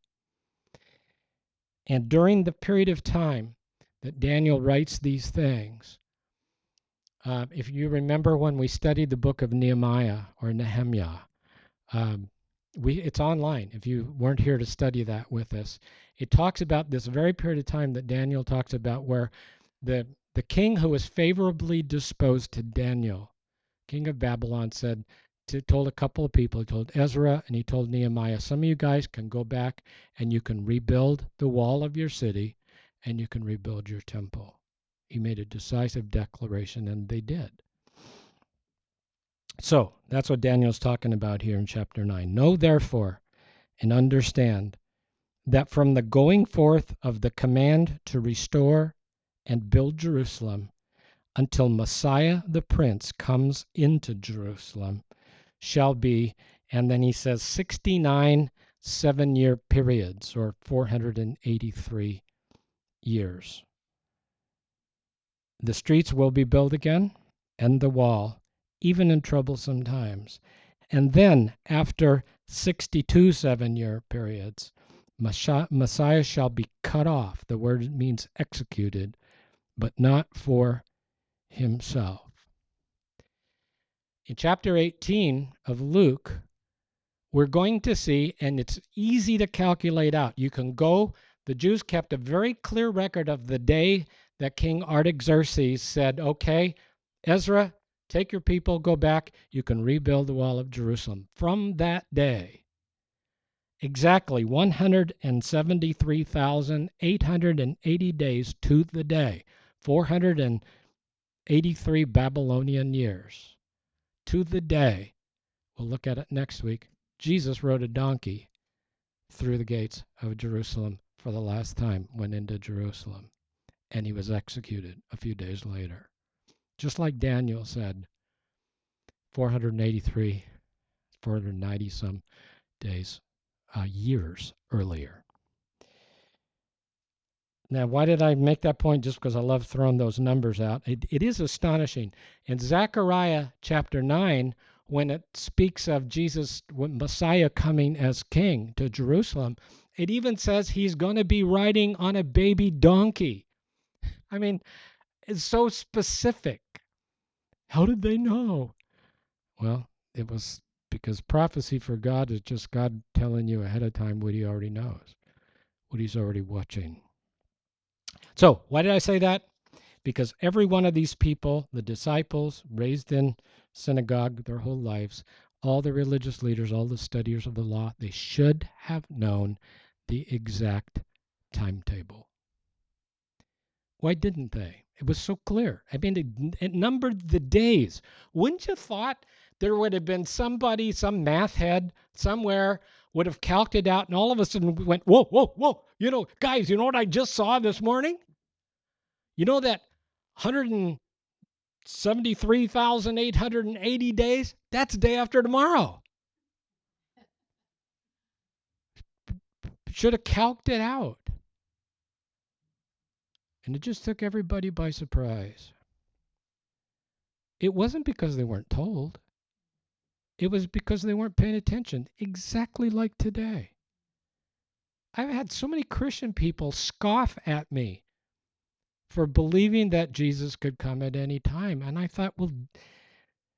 And during the period of time that Daniel writes these things, if you remember when we studied the book of Nehemiah or Nehemiah, it's online. If you weren't here to study that with us, it talks about this very period of time that Daniel talks about, where the king who was favorably disposed to Daniel, king of Babylon, told a couple of people, he told Ezra and he told Nehemiah, some of you guys can go back and you can rebuild the wall of your city and you can rebuild your temple. He made a decisive declaration, and they did. So that's what Daniel's talking about here in chapter 9. Know therefore and understand that from the going forth of the command to restore and build Jerusalem until Messiah the Prince comes into Jerusalem shall be, and then he says 69 7-year periods, or 483 years. The streets will be built again, and the wall, even in troublesome times. And then, after 62 7-year periods, Messiah shall be cut off. The word means executed, but not for himself. In chapter 18 of Luke, we're going to see, and it's easy to calculate out. You can go, the Jews kept a very clear record of the day that King Artaxerxes said, okay, Ezra, take your people, go back, you can rebuild the wall of Jerusalem. From that day, exactly 173,880 days to the day, 483 Babylonian years to the day. We'll look at it next week. Jesus rode a donkey through the gates of Jerusalem for the last time, went into Jerusalem, and he was executed a few days later. Just like Daniel said, 483, 490 some days, years earlier. Now, why did I make that point? Just because I love throwing those numbers out. It is astonishing. In Zechariah chapter 9, when it speaks of Jesus, when Messiah coming as king to Jerusalem, it even says he's going to be riding on a baby donkey. I mean, it's so specific. How did they know? Well, it was because prophecy for God is just God telling you ahead of time what he already knows, what he's already watching. So why did I say that? Because every one of these people, the disciples raised in synagogue their whole lives, all the religious leaders, all the studiers of the law, they should have known the exact timetable. Why didn't they? It was so clear. I mean, it numbered the days. Wouldn't you thought there would have been somebody, some math head somewhere would have calculated out, and all of a sudden went, whoa, whoa, whoa. Guys, you know what I just saw this morning? You know that 173,880 days? That's day after tomorrow. Should have calced it out. And it just took everybody by surprise. It wasn't because they weren't told. It was because they weren't paying attention, exactly like today. I've had so many Christian people scoff at me for believing that Jesus could come at any time. And I thought, well,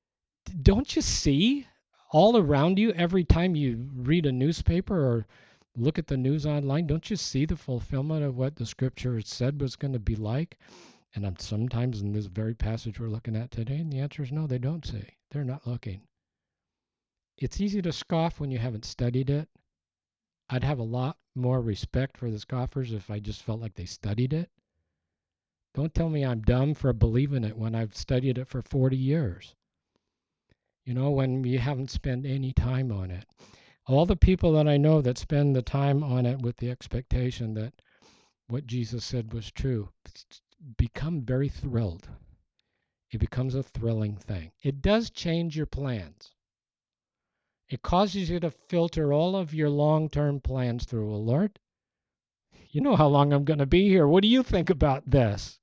don't you see all around you every time you read a newspaper or Look at the news online. Don't you see the fulfillment of what the scripture said was going to be like? And I'm sometimes in this very passage we're looking at today, and the answer is no, they don't see. They're not looking. It's easy to scoff when you haven't studied it. I'd have a lot more respect for the scoffers if I just felt like they studied it. Don't tell me I'm dumb for believing it when I've studied it for 40 years. When you haven't spent any time on it. All the people that I know that spend the time on it with the expectation that what Jesus said was true become very thrilled. It becomes a thrilling thing. It does change your plans. It causes you to filter all of your long-term plans through, well, Lord, you know how long I'm going to be here. What do you think about this?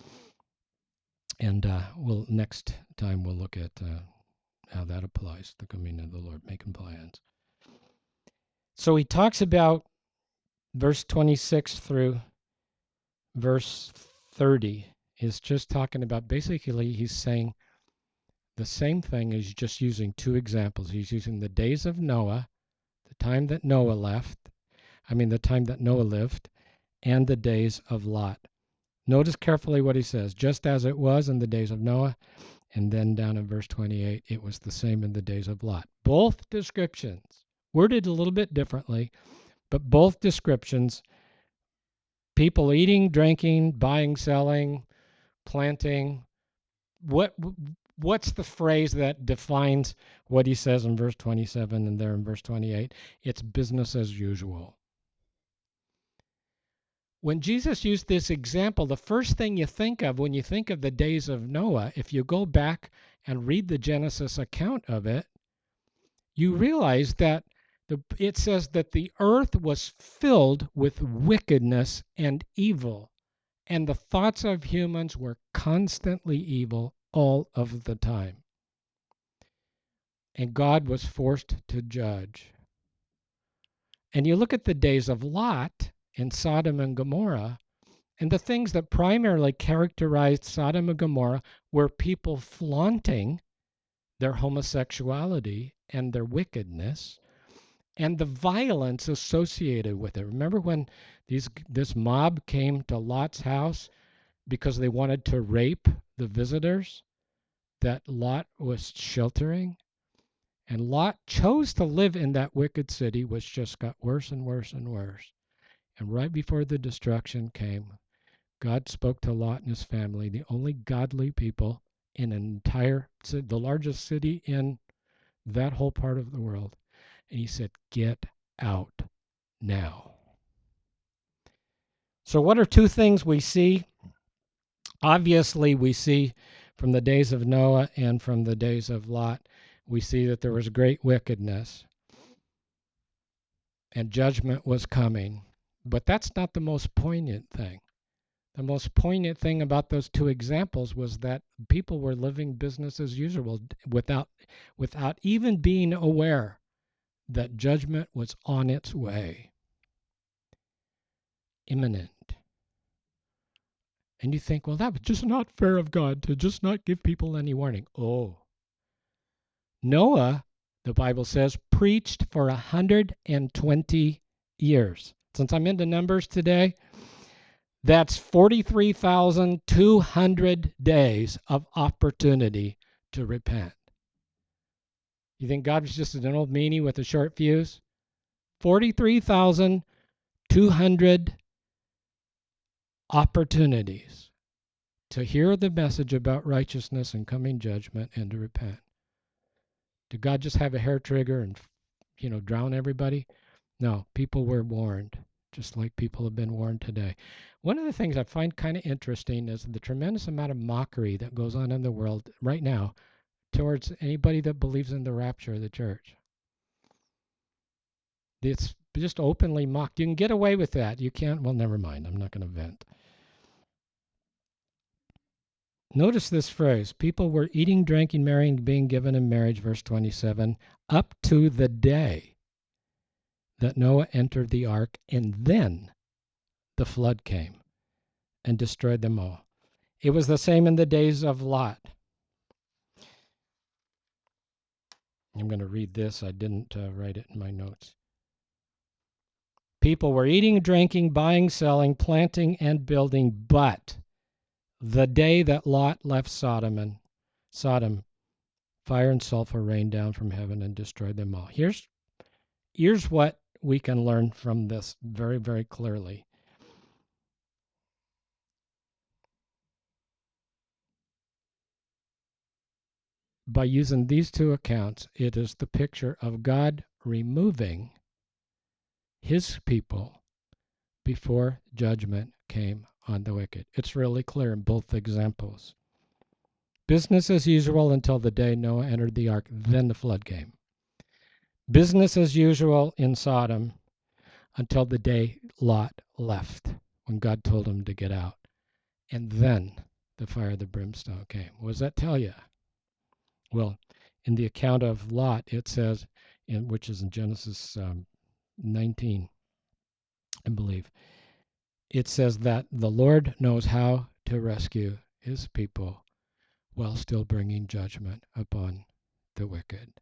And next time we'll look at how that applies to the coming of the Lord, making plans. So he talks about verse 26 through verse 30 is just talking about, basically he's saying the same thing. He's just using two examples. He's using the days of Noah, the time that Noah the time that Noah lived, and the days of Lot. Notice carefully what he says. Just as it was in the days of Noah, and then down in verse 28, it was the same in the days of Lot. Both descriptions, worded a little bit differently, but both descriptions, people eating, drinking, buying, selling, planting. What's the phrase that defines what he says in verse 27 and there in verse 28? It's business as usual. When Jesus used this example, the first thing you think of when you think of the days of Noah, if you go back and read the Genesis account of it, you realize that it says that the earth was filled with wickedness and evil, and the thoughts of humans were constantly evil all of the time. And God was forced to judge. And you look at the days of Lot in Sodom and Gomorrah, and the things that primarily characterized Sodom and Gomorrah were people flaunting their homosexuality and their wickedness and the violence associated with it. Remember when this mob came to Lot's house because they wanted to rape the visitors that Lot was sheltering? And Lot chose to live in that wicked city, which just got worse and worse and worse. And right before the destruction came, God spoke to Lot and his family, the only godly people in an entire city, the largest city in that whole part of the world. And he said, get out now. So what are two things we see? Obviously, we see from the days of Noah and from the days of Lot, we see that there was great wickedness and judgment was coming. But that's not the most poignant thing. The most poignant thing about those two examples was that people were living business as usual without even being aware that judgment was on its way, imminent. And you think, well, that was just not fair of God to just not give people any warning. Oh. Noah, the Bible says, preached for 120 years. Since I'm into numbers today, that's 43,200 days of opportunity to repent. You think God was just an old meanie with a short fuse? 43,200 opportunities to hear the message about righteousness and coming judgment and to repent. Did God just have a hair trigger and, drown everybody? No, people were warned, just like people have been warned today. One of the things I find kind of interesting is the tremendous amount of mockery that goes on in the world right now towards anybody that believes in the rapture of the church. It's just openly mocked. You can get away with that. You can't, well, never mind. I'm not going to vent. Notice this phrase. People were eating, drinking, marrying, being given in marriage, verse 27, up to the day that Noah entered the ark, and then the flood came and destroyed them all. It was the same in the days of Lot. I'm going to read this. I didn't write it in my notes. People were eating, drinking, buying, selling, planting, and building, but the day that Lot left Sodom, fire and sulfur rained down from heaven and destroyed them all. Here's what we can learn from this very, very clearly. By using these two accounts, it is the picture of God removing his people before judgment came on the wicked. It's really clear in both examples. Business as usual until the day Noah entered the ark, then the flood came. Business as usual in Sodom until the day Lot left, when God told him to get out. And then the fire of the brimstone came. What does that tell you? Well, in the account of Lot, it says, which is in Genesis 19, I believe, it says that the Lord knows how to rescue his people while still bringing judgment upon the wicked.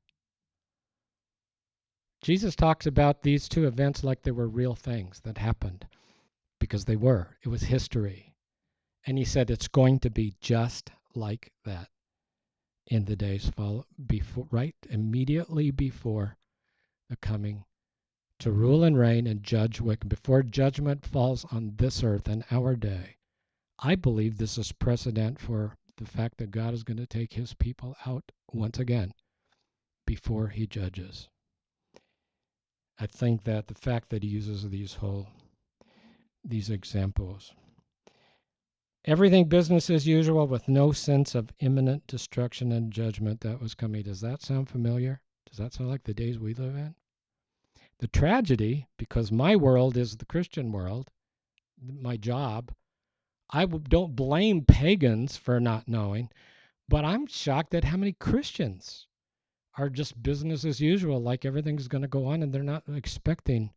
Jesus talks about these two events like they were real things that happened, because they were. It was history. And he said it's going to be just like that in the days right immediately before the coming to rule and reign and judge wicked, before judgment falls on this earth and our day. I believe this is precedent for the fact that God is going to take his people out once again before he judges. I think that the fact that he uses these examples, everything business as usual with no sense of imminent destruction and judgment that was coming. Does that sound familiar? Does that sound like the days we live in? The tragedy, because my world is the Christian world, my job, I don't blame pagans for not knowing, but I'm shocked at how many Christians are just business as usual, like everything's going to go on, and they're not expecting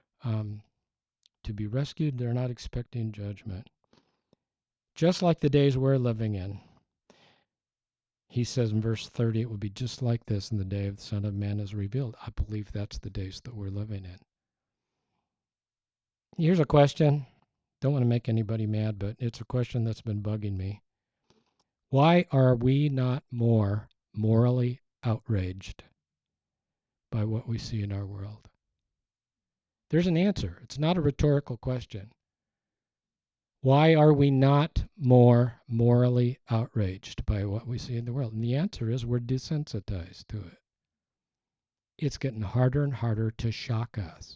to be rescued. They're not expecting judgment. Just like the days we're living in. He says in verse 30, it will be just like this in the day of the Son of Man is revealed. I believe that's the days that we're living in. Here's a question. Don't want to make anybody mad, but it's a question that's been bugging me. Why are we not more morally outraged by what we see in our world? There's an answer. It's not a rhetorical question. Why are we not more morally outraged by what we see in the world? And the answer is we're desensitized to it. It's getting harder and harder to shock us.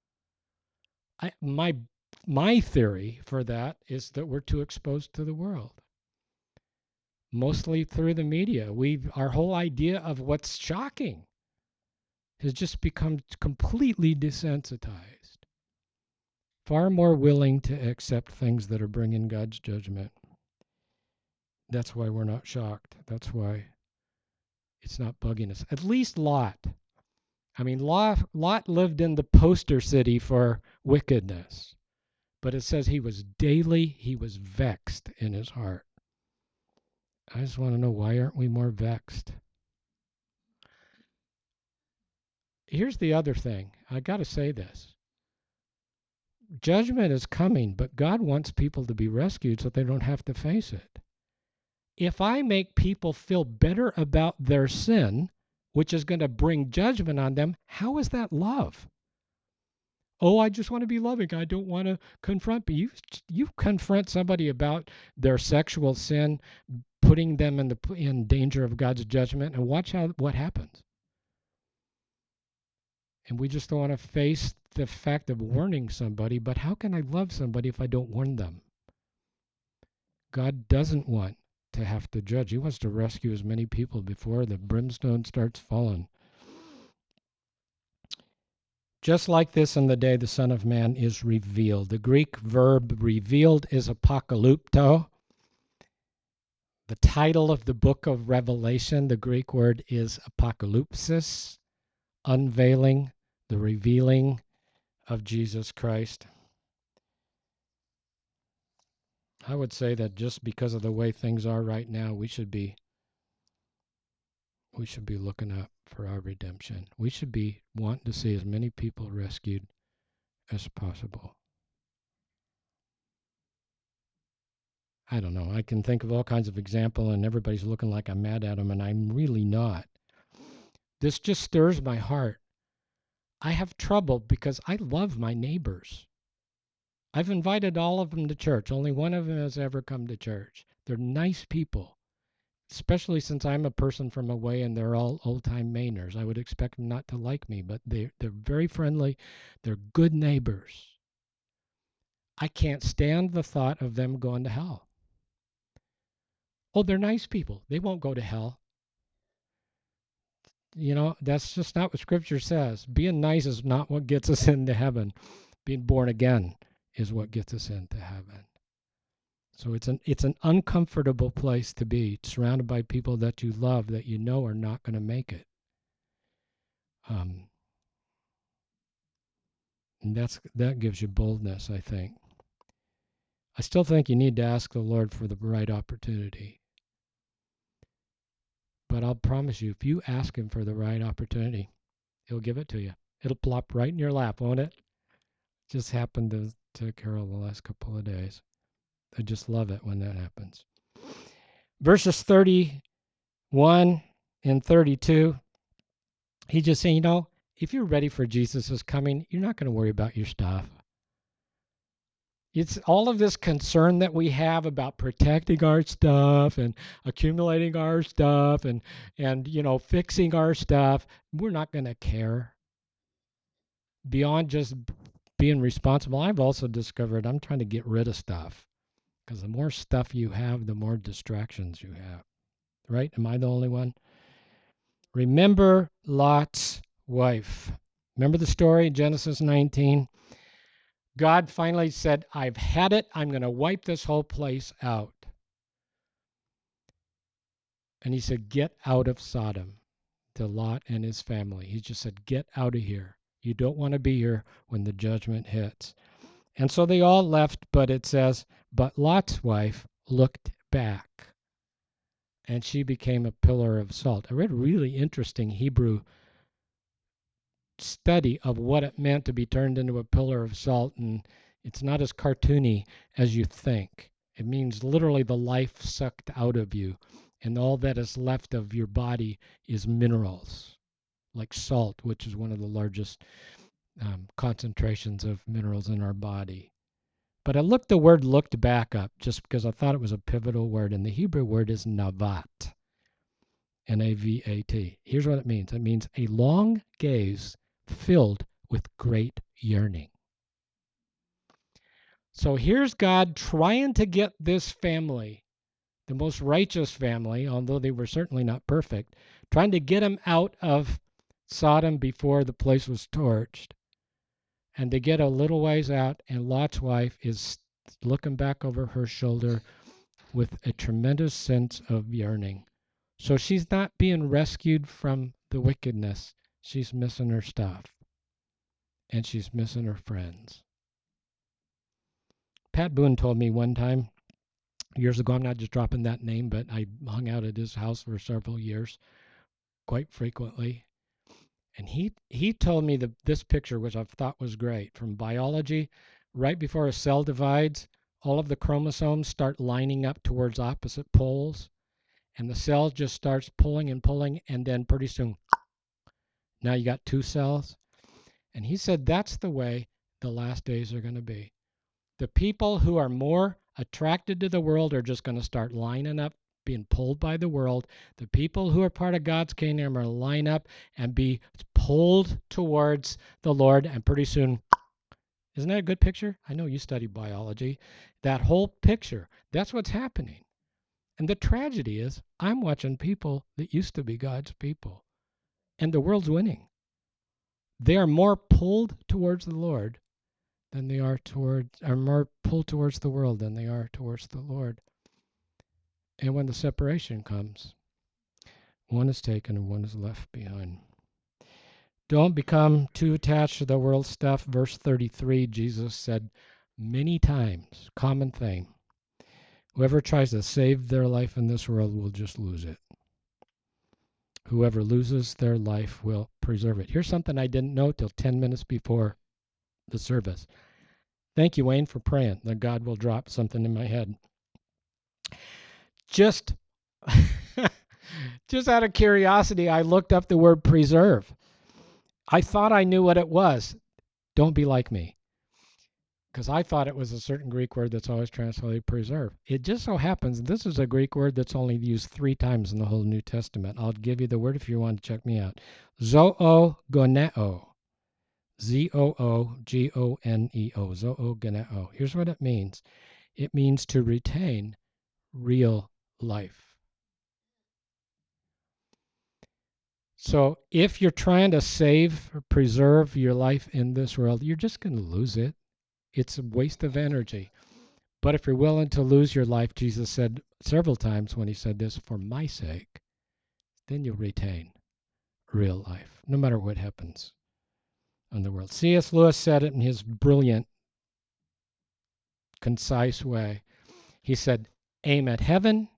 My theory for that is that we're too exposed to the world. Mostly through the media. Our whole idea of what's shocking has just become completely desensitized. Far more willing to accept things that are bringing God's judgment. That's why we're not shocked. That's why it's not bugging us. At least Lot. I mean, Lot lived in the poster city for wickedness. But it says he was vexed in his heart. I just want to know, why aren't we more vexed? Here's the other thing. I got to say this. Judgment is coming, but God wants people to be rescued so they don't have to face it. If I make people feel better about their sin, which is going to bring judgment on them, how is that love? Oh, I just want to be loving. I don't want to confront. But you confront somebody about their sexual sin, putting them in danger of God's judgment, and watch what happens. And we just don't want to face the fact of warning somebody. But how can I love somebody if I don't warn them? God doesn't want to have to judge. He wants to rescue as many people before the brimstone starts falling. Just like this in the day the Son of Man is revealed. The Greek verb revealed is apokalypto. The title of the book of Revelation, the Greek word is apocalypsis, unveiling, the revealing of Jesus Christ. I would say that just because of the way things are right now, we should be looking up for our redemption. We should be wanting to see as many people rescued as possible. I don't know. I can think of all kinds of examples, and everybody's looking like I'm mad at them, and I'm really not. This just stirs my heart. I have trouble because I love my neighbors. I've invited all of them to church. Only one of them has ever come to church. They're nice people, especially since I'm a person from away and they're all old-time Mainers. I would expect them not to like me, but they're very friendly. They're good neighbors. I can't stand the thought of them going to hell. Oh, they're nice people. They won't go to hell. That's just not what Scripture says. Being nice is not what gets us into heaven. Being born again is what gets us into heaven. So it's an uncomfortable place to be, surrounded by people that you love that you know are not going to make it. And that gives you boldness, I think. I still think you need to ask the Lord for the right opportunity. But I'll promise you, if you ask Him for the right opportunity, He'll give it to you. It'll plop right in your lap, won't it? Just happened to Carol the last couple of days. I just love it when that happens. Verses 31 and 32, he just saying, if you're ready for Jesus' coming, you're not going to worry about your stuff. It's all of this concern that we have about protecting our stuff and accumulating our stuff and fixing our stuff. We're not going to care. Beyond just being responsible, I've also discovered I'm trying to get rid of stuff, because the more stuff you have, the more distractions you have. Right? Am I the only one? Remember Lot's wife. Remember the story in Genesis 19? God finally said, I've had it. I'm going to wipe this whole place out. And he said, get out of Sodom, to Lot and his family. He just said, get out of here. You don't want to be here when the judgment hits. And so they all left, but it says, but Lot's wife looked back, and she became a pillar of salt. I read a really interesting Hebrew study of what it meant to be turned into a pillar of salt, and it's not as cartoony as you think. It means literally the life sucked out of you, and all that is left of your body is minerals, like salt, which is one of the largest concentrations of minerals in our body. But I looked the word looked back up just because I thought it was a pivotal word, and the Hebrew word is navat, N-A-V-A-T. Here's what it means. It means a long gaze filled with great yearning. So here's God trying to get this family, the most righteous family, although they were certainly not perfect, trying to get them out of Sodom before the place was torched. And they get a little ways out, and Lot's wife is looking back over her shoulder with a tremendous sense of yearning. So she's not being rescued from the wickedness. She's missing her stuff. And she's missing her friends. Pat Boone told me one time, years ago, I'm not just dropping that name, but I hung out at his house for several years, quite frequently. And he told me this picture, which I thought was great, from biology. Right before a cell divides, all of the chromosomes start lining up towards opposite poles, and the cell just starts pulling and pulling, and then pretty soon, now you got two cells. And he said that's the way the last days are going to be. The people who are more attracted to the world are just going to start lining up, being pulled by the world. The people who are part of God's kingdom are going to line up and be pulled towards the Lord. And pretty soon, isn't that a good picture? I know you study biology. That whole picture, that's what's happening. And the tragedy is I'm watching people that used to be God's people, and the world's winning. They are more pulled towards the Lord than they are more pulled towards the world than they are towards the Lord. And when the separation comes, one is taken and one is left behind. Don't become too attached to the world stuff. Verse 33, Jesus said many times, common thing, whoever tries to save their life in this world will just lose it. Whoever loses their life will preserve it. Here's something I didn't know till 10 minutes before the service. Thank you, Wayne, for praying that God will drop something in my head. Just just out of curiosity, I looked up the word preserve. I thought I knew what it was. Don't be like me, because I thought it was a certain Greek word that's always translated preserve. It just so happens this is a Greek word that's only used 3 times in the whole New Testament. I'll give you the word if you want to check me out. Zoogoneo. Zoogoneo. Zoogoneo. Here's what it means. It means to retain real life. So if you're trying to save or preserve your life in this world, you're just going to lose it. It's a waste of energy. But if you're willing to lose your life, Jesus said several times when he said this, for my sake, then you'll retain real life, no matter what happens in the world. C.S. Lewis said it in his brilliant, concise way. He said, aim at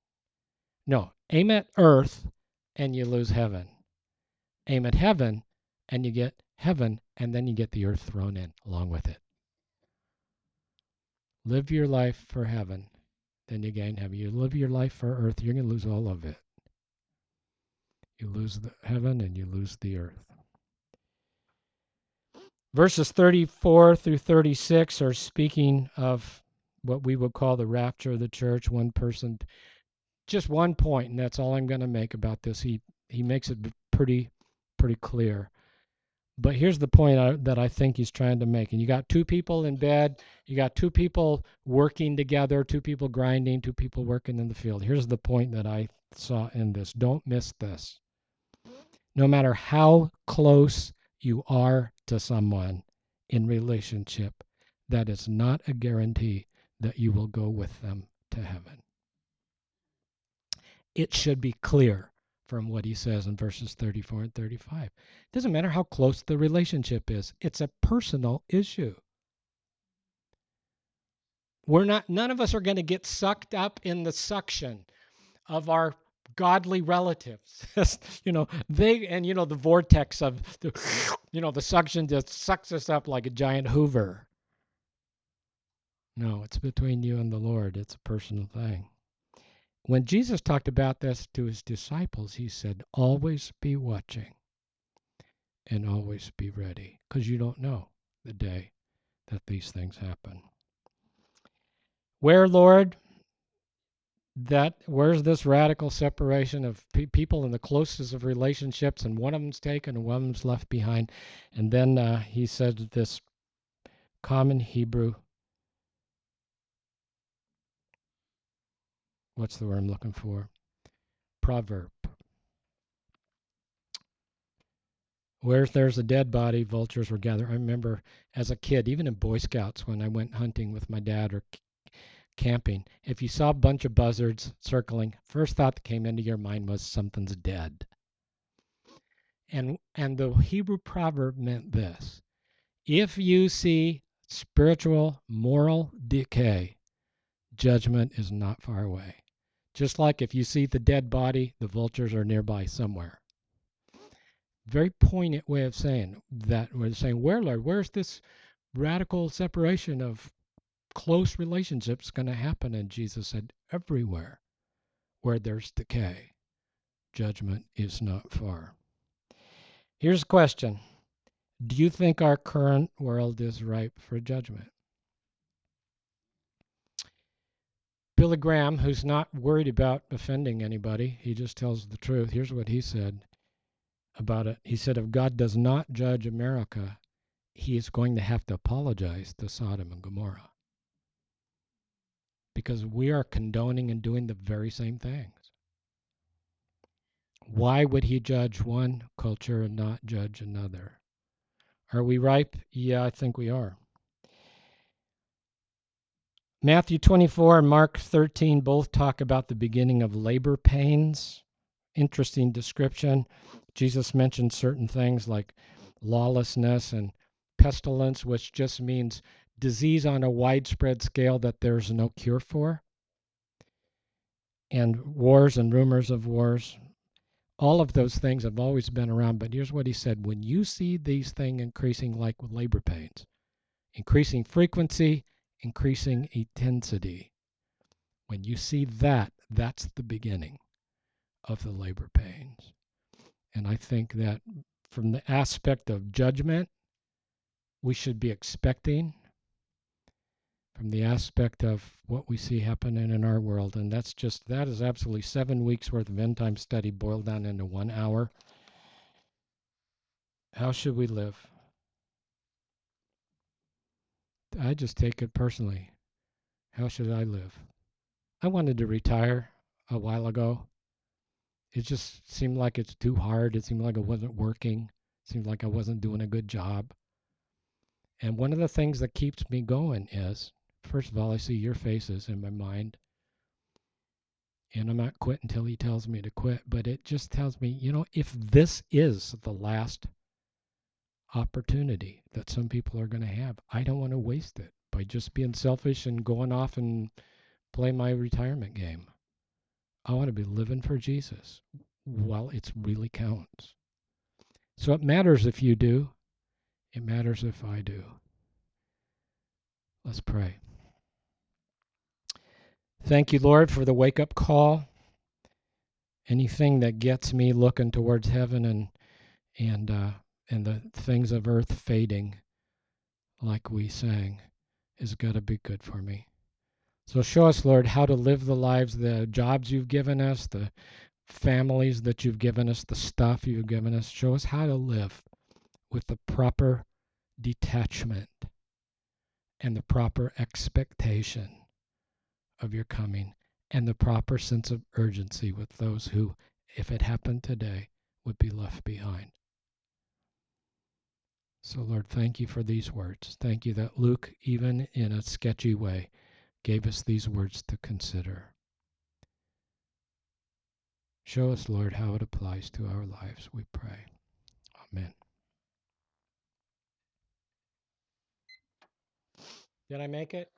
earth, and you lose heaven. Aim at heaven, and you get heaven, and then you get the earth thrown in along with it. Live your life for heaven, then you gain heaven. You live your life for earth, you're going to lose all of it. You lose the heaven and you lose the earth. Verses 34 through 36 are speaking of what we would call the rapture of the church. One person, just one point, and that's all I'm going to make about this. He makes it pretty clear. But here's the point that I think he's trying to make. And you got 2 people in bed. You got 2 people working together, 2 people grinding, 2 people working in the field. Here's the point that I saw in this. Don't miss this. No matter how close you are to someone in relationship, that is not a guarantee that you will go with them to heaven. It should be clear from what he says in verses 34 and 35. It doesn't matter how close the relationship is. It's a personal issue. None of us are going to get sucked up in the suction of our godly relatives. The vortex of the suction just sucks us up like a giant Hoover. No, it's between you and the Lord. It's a personal thing. When Jesus talked about this to his disciples, he said, always be watching and always be ready, because you don't know the day that these things happen. Where, Lord, where's this radical separation of people in the closest of relationships, and one of them's taken and one of them's left behind? And then he said this common Hebrew, what's the word I'm looking for? Proverb. Where there's a dead body, vultures will gather. I remember as a kid, even in Boy Scouts, when I went hunting with my dad or camping, if you saw a bunch of buzzards circling, first thought that came into your mind was something's dead. And the Hebrew proverb meant this: if you see spiritual, moral decay, judgment is not far away. Just like if you see the dead body, the vultures are nearby somewhere. Very poignant way of saying that. We're saying, where, Lord, where's this radical separation of close relationships going to happen? And Jesus said, everywhere where there's decay, judgment is not far. Here's a question. Do you think our current world is ripe for judgment? Billy Graham, who's not worried about offending anybody, he just tells the truth. Here's what he said about it. He said, if God does not judge America, he is going to have to apologize to Sodom and Gomorrah, because we are condoning and doing the very same things. Why would he judge one culture and not judge another? Are we ripe? Yeah, I think we are. Matthew 24 and Mark 13 both talk about the beginning of labor pains. Interesting description. Jesus mentioned certain things like lawlessness and pestilence, which just means disease on a widespread scale that there's no cure for, and wars and rumors of wars. All of those things have always been around, but here's what he said: when you see these things increasing like with labor pains, increasing frequency, increasing intensity. When you see that, that's the beginning of the labor pains. And I think that from the aspect of judgment, we should be expecting from the aspect of what we see happening in our world. And that is absolutely 7 weeks worth of end time study boiled down into 1 hour. How should we live? I just take it personally. How should I live? I wanted to retire a while ago. It just seemed like it's too hard. It seemed like it wasn't working. It seemed like I wasn't doing a good job. And one of the things that keeps me going is, first of all, I see your faces in my mind. And I'm not quit until he tells me to quit. But it just tells me, if this is the last opportunity that some people are going to have, I don't want to waste it by just being selfish and going off and play my retirement game. I want to be living for Jesus while it really counts. So it matters if you do. It matters if I do. Let's pray. Thank you, Lord, for the wake-up call. Anything that gets me looking towards heaven and the things of earth fading, like we sang, is got to be good for me. So show us, Lord, how to live the lives, the jobs you've given us, the families that you've given us, the stuff you've given us. Show us how to live with the proper detachment and the proper expectation of your coming and the proper sense of urgency with those who, if it happened today, would be left behind. So, Lord, thank you for these words. Thank you that Luke, even in a sketchy way, gave us these words to consider. Show us, Lord, how it applies to our lives, we pray. Amen. Did I make it?